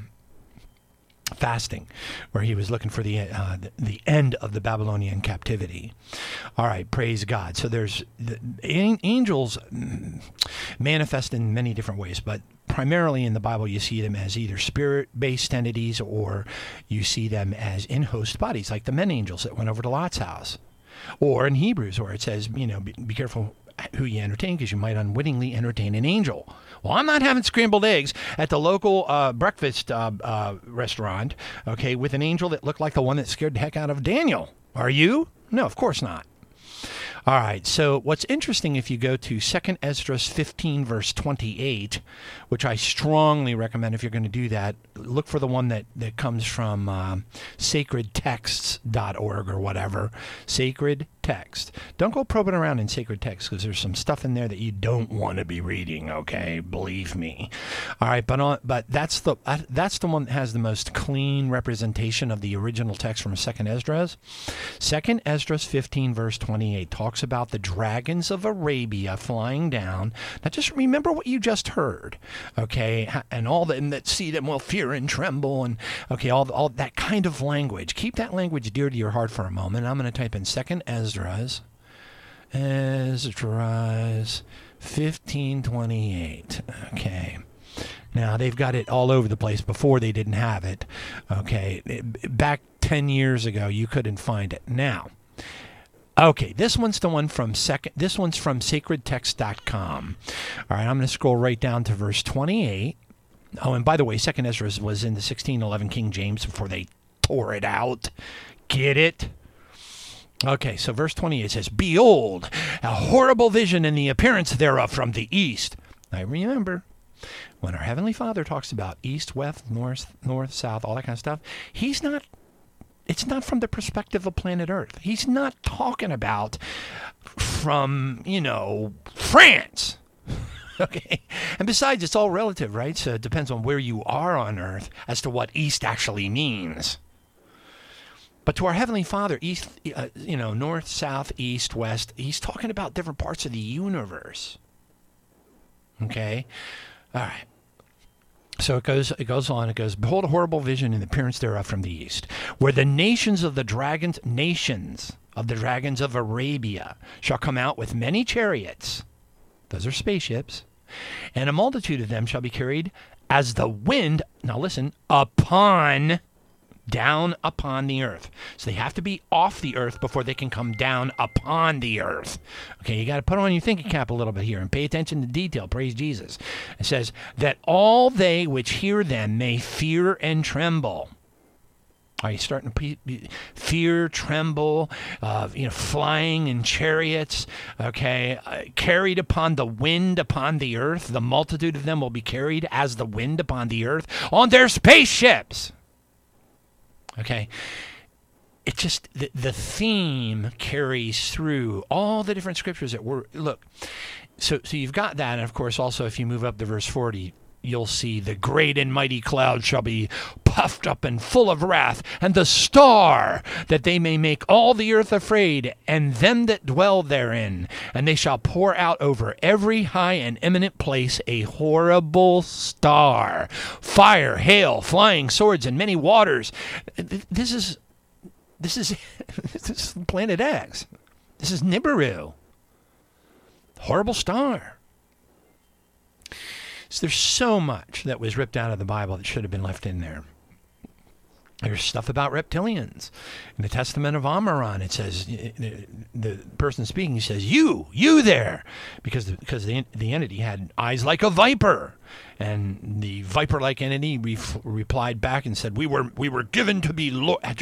fasting, where he was looking for the end of the Babylonian captivity. All right, praise God. So there's angels manifest in many different ways, but primarily in the Bible you see them as either spirit-based entities, or you see them as in-host bodies, like the men angels that went over to Lot's house, or in Hebrews where it says, be careful who you entertain, because you might unwittingly entertain an angel. Well, I'm not having scrambled eggs at the local breakfast restaurant, okay, with an angel that looked like the one that scared the heck out of Daniel. Are you? No, of course not. All right, so what's interesting, if you go to 2 Esdras 15, verse 28, which I strongly recommend if you're going to do that, look for the one that comes from sacredtexts.org or whatever. Sacred Text. Don't go probing around in sacred text, because there's some stuff in there that you don't want to be reading, okay? Believe me. All right, but that's the one that has the most clean representation of the original text from 2 Esdras. 2 Esdras 15, verse 28 talks about the dragons of Arabia flying down. Now just remember what you just heard, okay? And all them that see them will fear and tremble, and okay, all that kind of language. Keep that language dear to your heart for a moment. I'm going to type in 2 Esdras 15:28. Okay. Now, they've got it all over the place. Before, they didn't have it. Okay. Back 10 years ago, you couldn't find it. Now, okay, this one's the one from this one's from sacredtext.com. All right, I'm going to scroll right down to verse 28. Oh, and by the way, 2 Esdras was in the 1611 King James before they tore it out. Get it? Okay, so verse 28 says, "Behold, a horrible vision in the appearance thereof from the east." Now remember, when our Heavenly Father talks about east, west, north, south, all that kind of stuff, it's not from the perspective of planet Earth. He's not talking about from, France. Okay. And besides, it's all relative, right? So it depends on where you are on Earth as to what east actually means. But to our Heavenly Father, east, north, south, east, west, he's talking about different parts of the universe. Okay? All right. So it goes on. It goes, "Behold, a horrible vision in the appearance thereof from the east, where the nations of the dragons of Arabia shall come out with many chariots." Those are spaceships. "And a multitude of them shall be carried as the wind," now listen, down upon the earth. So they have to be off the earth before they can come down upon the earth. Okay, you got to put on your thinking cap a little bit here and pay attention to detail. Praise Jesus. It says, "that all they which hear them may fear and tremble." Are you starting to fear, tremble, flying in chariots, okay, carried upon the wind upon the earth? The multitude of them will be carried as the wind upon the earth on their spaceships. Okay, it just, the theme carries through all the different scriptures that were, look, so you've got that, and of course also if you move up to verse 40, you'll see the great and mighty cloud shall be puffed up and full of wrath, and the star, that they may make all the earth afraid, and them that dwell therein. And they shall pour out over every high and eminent place a horrible star, fire, hail, flying swords, and many waters. This is Planet X. This is Nibiru. Horrible star. So there's so much that was ripped out of the Bible that should have been left in there. There's stuff about reptilians. In the Testament of Amoron, it says, the person speaking says, you there, because the entity had eyes like a viper. And the viper-like entity replied back and said, we were given to be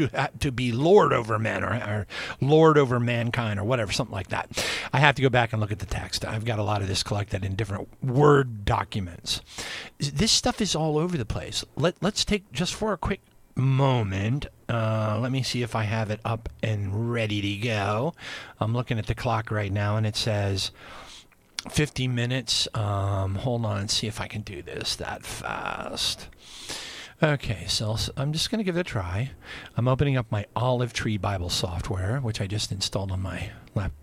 Lord over men, or Lord over mankind, or whatever, something like that. I have to go back and look at the text. I've got a lot of this collected in different Word documents. This stuff is all over the place. Let's take, just for a quick moment, let me see if I have it up and ready to go. I'm looking at the clock right now, and it says 50 minutes. Hold on, see if I can do this that fast. Okay, so I'm just going to give it a try. I'm opening up my Olive Tree Bible software, which I just installed on my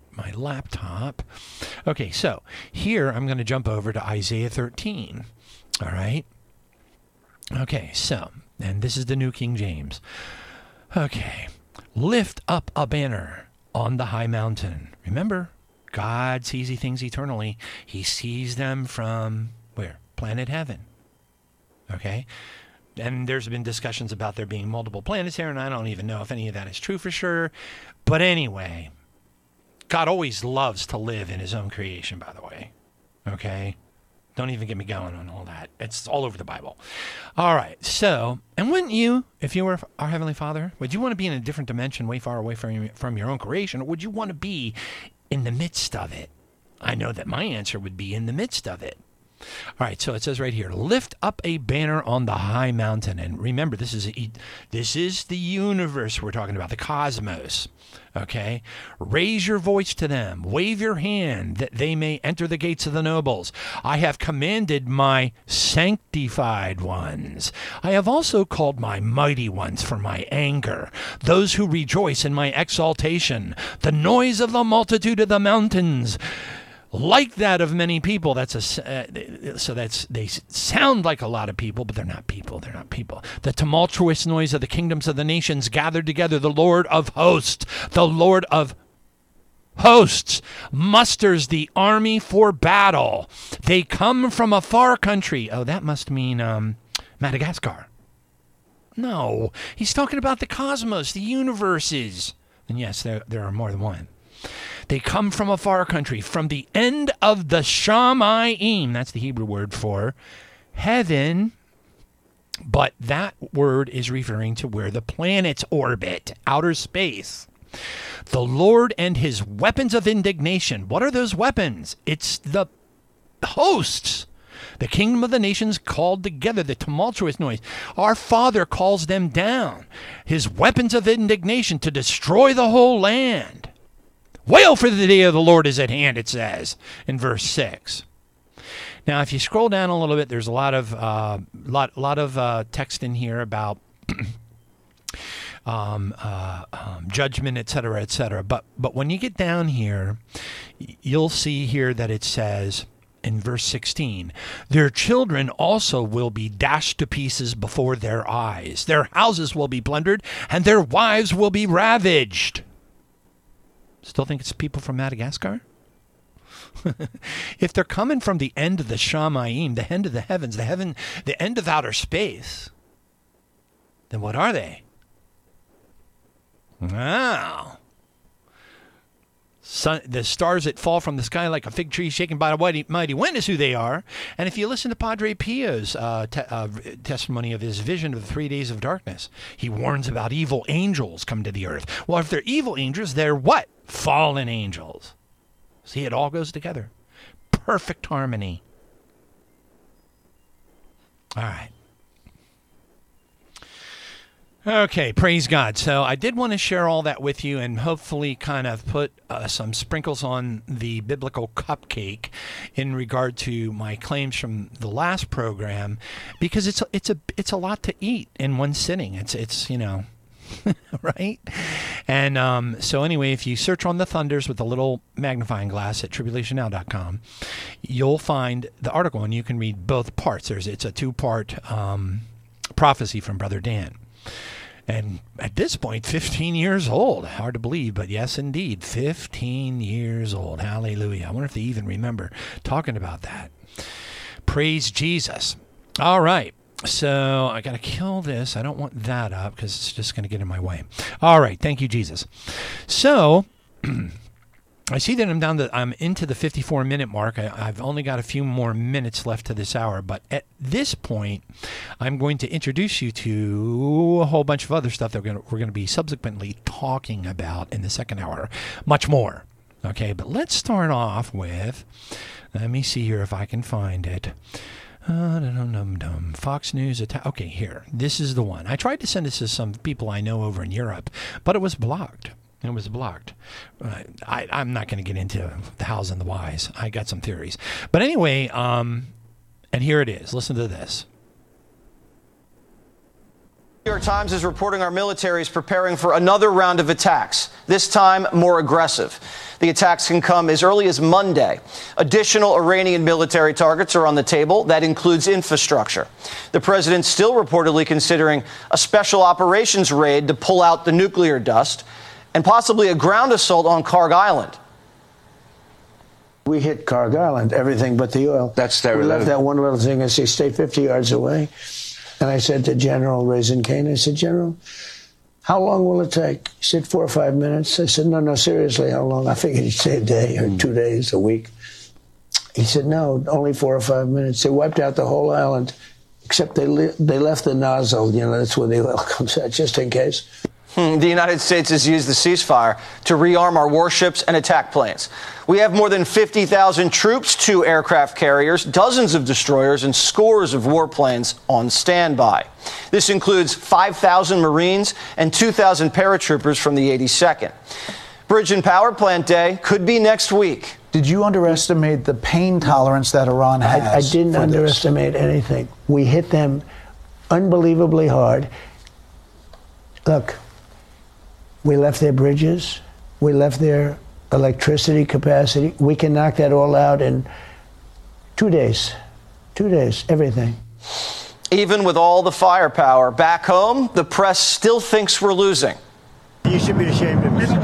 laptop. Okay, so here I'm going to jump over to Isaiah 13. All right. Okay, so, and this is the New King James. Okay. Lift up a banner on the high mountain. Remember, God sees things eternally. He sees them from where? Planet Heaven. Okay? And there's been discussions about there being multiple planets here, and I don't even know if any of that is true for sure. But anyway, God always loves to live in his own creation, by the way. Okay? Don't even get me going on all that. It's all over the Bible. All right. So, and wouldn't you, if you were our Heavenly Father, would you want to be in a different dimension way far away from your own creation, or would you want to be in the midst of it? I know that my answer would be in the midst of it. All right, so it says right here, lift up a banner on the high mountain. And remember, this is the universe we're talking about, the cosmos. Okay? Raise your voice to them. Wave your hand that they may enter the gates of the nobles. I have commanded my sanctified ones. I have also called my mighty ones for my anger, those who rejoice in my exaltation, the noise of the multitude of the mountains. Like that of many people. They sound like a lot of people, but they're not people. They're not people. The tumultuous noise of the kingdoms of the nations gathered together. The Lord of hosts musters the army for battle. They come from a far country. Oh, that must mean Madagascar. No, he's talking about the cosmos, the universes. And yes, there are more than one. They come from a far country, from the end of the Shamayim. That's the Hebrew word for heaven. But that word is referring to where the planets orbit, outer space. The Lord and his weapons of indignation. What are those weapons? It's the hosts. The kingdom of the nations called together, the tumultuous noise. Our Father calls them down. His weapons of indignation to destroy the whole land. Wail, for the day of the Lord is at hand, it says in verse 6. Now, if you scroll down a little bit, there's a lot of text in here about judgment, etc., etc. But when you get down here, you'll see here that it says in verse 16, their children also will be dashed to pieces before their eyes. Their houses will be plundered, and their wives will be ravaged. Still think it's people from Madagascar? If they're coming from the end of the Shamayim, the end of the heavens, the end of outer space, then what are they? Wow. The stars that fall from the sky like a fig tree shaken by a mighty wind is who they are. And if you listen to Padre Pio's testimony of his vision of the 3 days of darkness, he warns about evil angels come to the earth. Well, if they're evil angels, they're what? Fallen angels. See, it all goes together. Perfect harmony. All right. Okay, praise God. So I did want to share all that with you and hopefully kind of put some sprinkles on the biblical cupcake in regard to my claims from the last program, because it's a lot to eat in one sitting. It's you know, right? And so anyway, if you search on the thunders with a little magnifying glass at tribulationnow.com, you'll find the article and you can read both parts. It's a two-part prophecy from Brother Dan. And at this point, 15 years old. Hard to believe, but yes, indeed, 15 years old. Hallelujah. I wonder if they even remember talking about that. Praise Jesus. All right. So I got to kill this. I don't want that up because it's just going to get in my way. All right. Thank you, Jesus. So I see that I'm into the 54-minute mark. I've only got a few more minutes left to this hour. But at this point, I'm going to introduce you to a whole bunch of other stuff that we're going to be subsequently talking about in the second hour. Much more. Okay. But let's start off with, let me see here if I can find it. Fox News attack. Okay, here. This is the one. I tried to send this to some people I know over in Europe, but it was blocked. It was blocked. I'm not going to get into the hows and the whys. I got some theories. But anyway, and here it is. Listen to this. The New York Times is reporting our military is preparing for another round of attacks, this time more aggressive. The attacks can come as early as Monday. Additional Iranian military targets are on the table. That includes infrastructure. The president's still reportedly considering a special operations raid to pull out the nuclear dust and possibly a ground assault on Karg Island. We hit Karg Island, everything but the oil. That's their We left that one little thing and say, stay 50 yards away. And I said to General Raisin Kane, I said, General, how long will it take? He said 4 or 5 minutes. I said, no, seriously, how long? I figured he'd say a day or 2 days, a week. He said, no, only 4 or 5 minutes. They wiped out the whole island, except they left the nozzle. You know, that's where the oil comes out, just in case. The United States has used the ceasefire to rearm our warships and attack planes. We have more than 50,000 troops, 2 aircraft carriers, dozens of destroyers, and scores of warplanes on standby. This includes 5,000 Marines and 2,000 paratroopers from the 82nd. Bridge and Power Plant Day could be next week. Did you underestimate the pain tolerance that Iran has? I didn't underestimate anything. We hit them unbelievably hard. Look, we left their bridges. We left their electricity capacity. We can knock that all out in 2 days. 2 days, everything. Even with all the firepower back home, the press still thinks we're losing. You should be ashamed of yourself.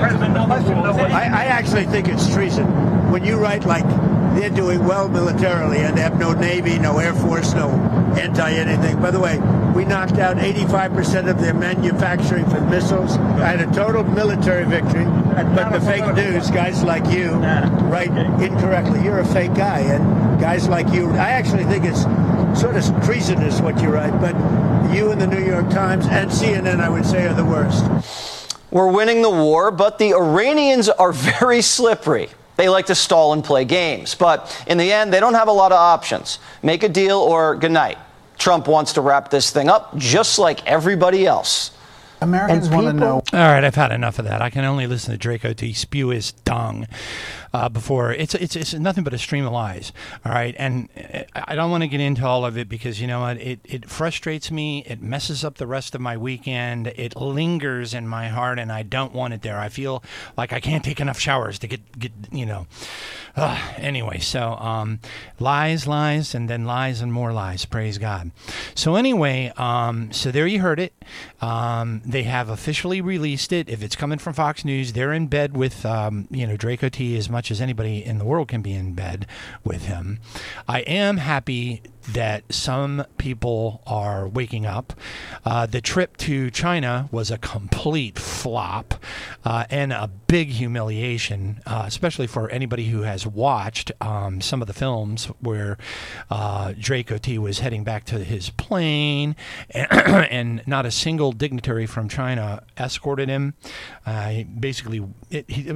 I actually think it's treason. When you write like they're doing well militarily and they have no Navy, no Air Force, no anti-anything. By the way, we knocked out 85% of their manufacturing for missiles. I had a total military victory. But the fake news, guys like you, write incorrectly. You're a fake guy. And guys like you, I actually think it's sort of treasonous what you write. But you and the New York Times and CNN, I would say, are the worst. We're winning the war, but the Iranians are very slippery. They like to stall and play games. But in the end, they don't have a lot of options. Make a deal or good night. Trump wants to wrap this thing up just like everybody else. Americans want to know. All right, I've had enough of that. I can only listen to Draco T spew his dung before. It's nothing but a stream of lies. All right, and I don't want to get into all of it because you know what? It frustrates me. It messes up the rest of my weekend. It lingers in my heart, and I don't want it there. I feel like I can't take enough showers to get you know. Anyway, so lies, and then lies and more lies. Praise God. So anyway, so there you heard it. They have officially released it. If it's coming from Fox News, they're in bed with Draco T as much as anybody in the world can be in bed with him. I am happy that some people are waking up. The trip to China was a complete flop and a big humiliation, especially for anybody who has watched some of the films where Draco T was heading back to his plane and not a single dignitary from China escorted him. Basically, it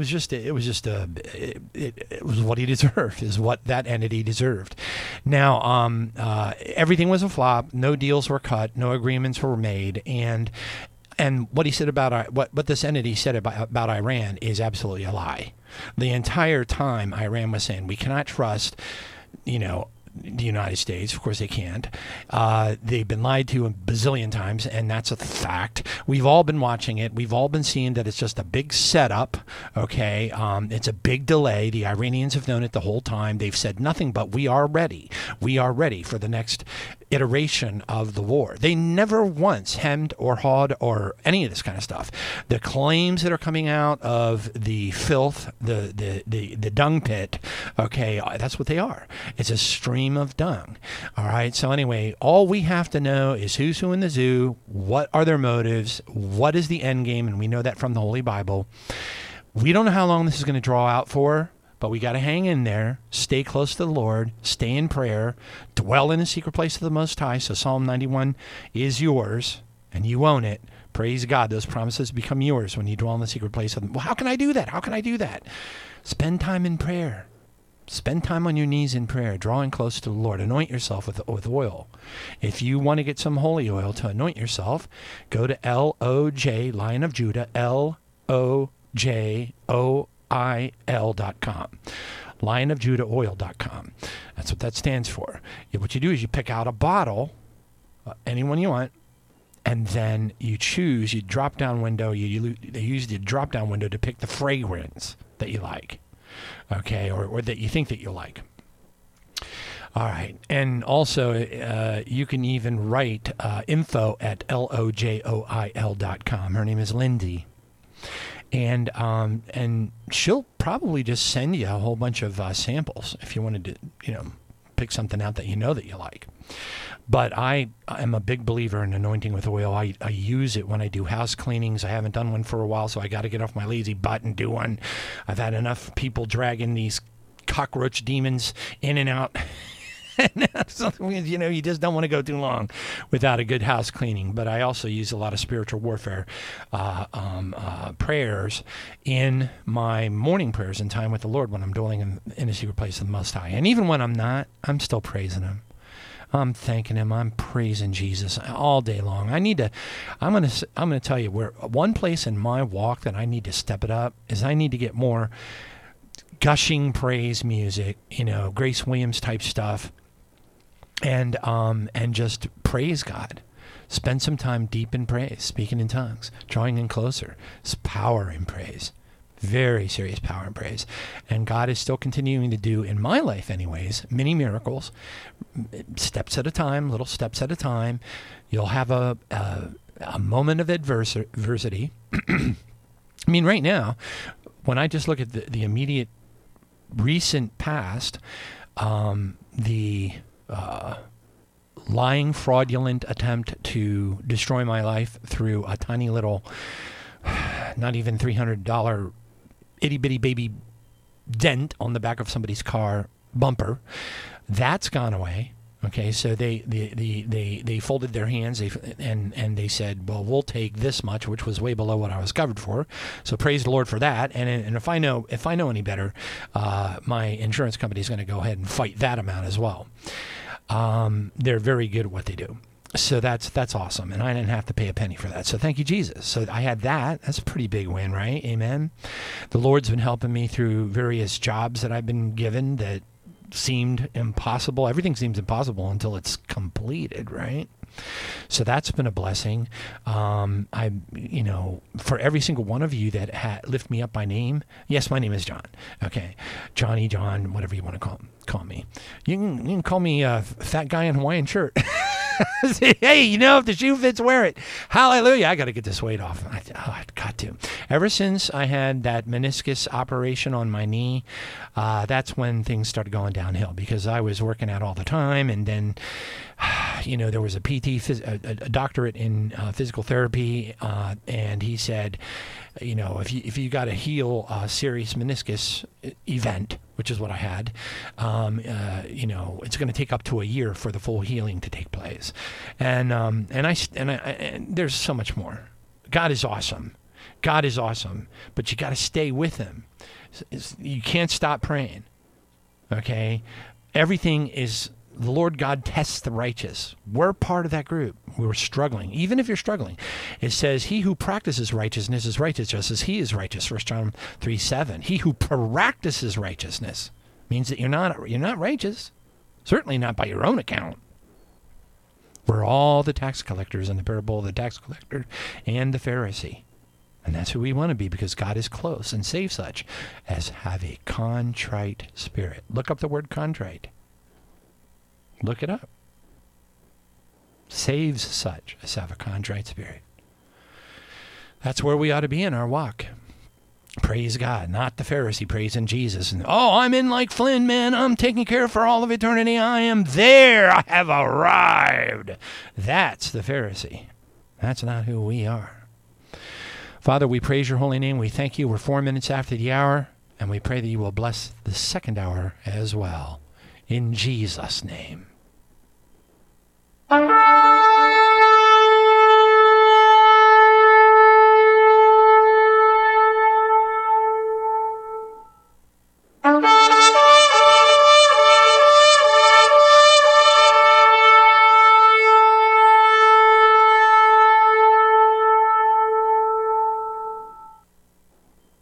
was what he deserved, is what that entity deserved. Now, everything was a flop. No deals were cut. No agreements were made. And what he said about what this entity said about Iran is absolutely a lie. The entire time, Iran was saying we cannot trust, the United States. Of course they can't. They've been lied to a bazillion times, and that's a fact. We've all been watching it. We've all been seeing that it's just a big setup, okay? It's a big delay. The Iranians have known it the whole time. They've said nothing but we are ready. We are ready for the next iteration of the war. They never once hemmed or hawed or any of this kind of stuff. The claims that are coming out of the filth, the dung pit, okay, that's what they are. It's a stream of dung. All right. So anyway, all we have to know is who's who in the zoo, what are their motives, what is the end game, and we know that from the Holy Bible. We don't know how long this is going to draw out for, but we got to hang in there, stay close to the Lord, stay in prayer, dwell in the secret place of the Most High. So Psalm 91 is yours, and you own it. Praise God. Those promises become yours when you dwell in the secret place of them. Well, how can I do that? How can I do that? Spend time in prayer. Spend time on your knees in prayer, drawing close to the Lord. Anoint yourself with oil. If you want to get some holy oil to anoint yourself, go to LOJ, Lion of Judah, LOJOIL.com. LionofJudahOil.com. That's what that stands for. What you do is you pick out a bottle, anyone you want, and then you choose, you drop down window, they use the drop down window to pick the fragrance that you like, okay, or that you think that you'll like. All right. And also, you can even write info at LOJOIL.com. Her name is Lindy. And she'll probably just send you a whole bunch of samples if you wanted to, pick something out that you know that you like. But I am a big believer in anointing with oil. I use it when I do house cleanings. I haven't done one for a while, so I got to get off my lazy butt and do one. I've had enough people dragging these cockroach demons in and out. You just don't want to go too long without a good house cleaning. But I also use a lot of spiritual warfare prayers in my morning prayers and time with the Lord when I'm dwelling in the secret place of the Most High. And even when I'm not, I'm still praising Him. I'm thanking Him. I'm praising Jesus all day long. I'm going to tell you where one place in my walk that I need to step it up is I need to get more gushing praise music, Grace Williams type stuff. And just praise God. Spend some time deep in praise, speaking in tongues, drawing in closer. It's power in praise. Very serious power in praise. And God is still continuing to do, in my life anyways, many miracles, steps at a time, little steps at a time. You'll have a moment of adversity. I mean, right now, when I just look at the immediate recent past, the lying, fraudulent attempt to destroy my life through a tiny little, not even $300 itty-bitty baby dent on the back of somebody's car bumper, that's gone away. Okay, so they folded their hands and they said, well, we'll take this much, which was way below what I was covered for. So praise the Lord for that. And if I know any better, my insurance company is going to go ahead and fight that amount as well. They're very good at what they do. So that's awesome. And I didn't have to pay a penny for that. So thank you, Jesus. So I had that. That's a pretty big win, right? Amen. The Lord's been helping me through various jobs that I've been given that seemed impossible. Everything seems impossible until it's completed, right? So that's been a blessing. For every single one of you that lift me up by name. Yes, my name is John. Okay. Johnny, John, whatever you want to call me. You can call me a fat guy in a Hawaiian shirt. Hey, if the shoe fits, wear it. Hallelujah. I got to get this weight off. I've got to. Ever since I had that meniscus operation on my knee, that's when things started going downhill because I was working out all the time. And then, there was a a doctorate in physical therapy. And he said, if you got to heal a serious meniscus event, which is what I had, it's going to take up to a year for the full healing to take place. And there's so much more. God is awesome. God is awesome, but you got to stay with Him. You can't stop praying. Okay? Everything is, the Lord God tests the righteous. We're part of that group. We're struggling. Even if you're struggling, it says, he who practices righteousness is righteous just as He is righteous. 1 John 3:7. He who practices righteousness means that you're not righteous. Certainly not by your own account. We're all the tax collectors in the parable of the tax collector and the Pharisee. And that's who we want to be because God is close and save such as have a contrite spirit. Look up the word contrite. Look it up. saves such as have a contrite spirit. That's where we ought to be in our walk. Praise God, not the Pharisee praising Jesus. And, I'm in like Flynn, man. I'm taken care of for all of eternity. I am there. I have arrived. That's the Pharisee. That's not who we are. Father, we praise your holy name. We thank you. We're 4 minutes after the hour, and we pray that you will bless the second hour as well. In Jesus' name.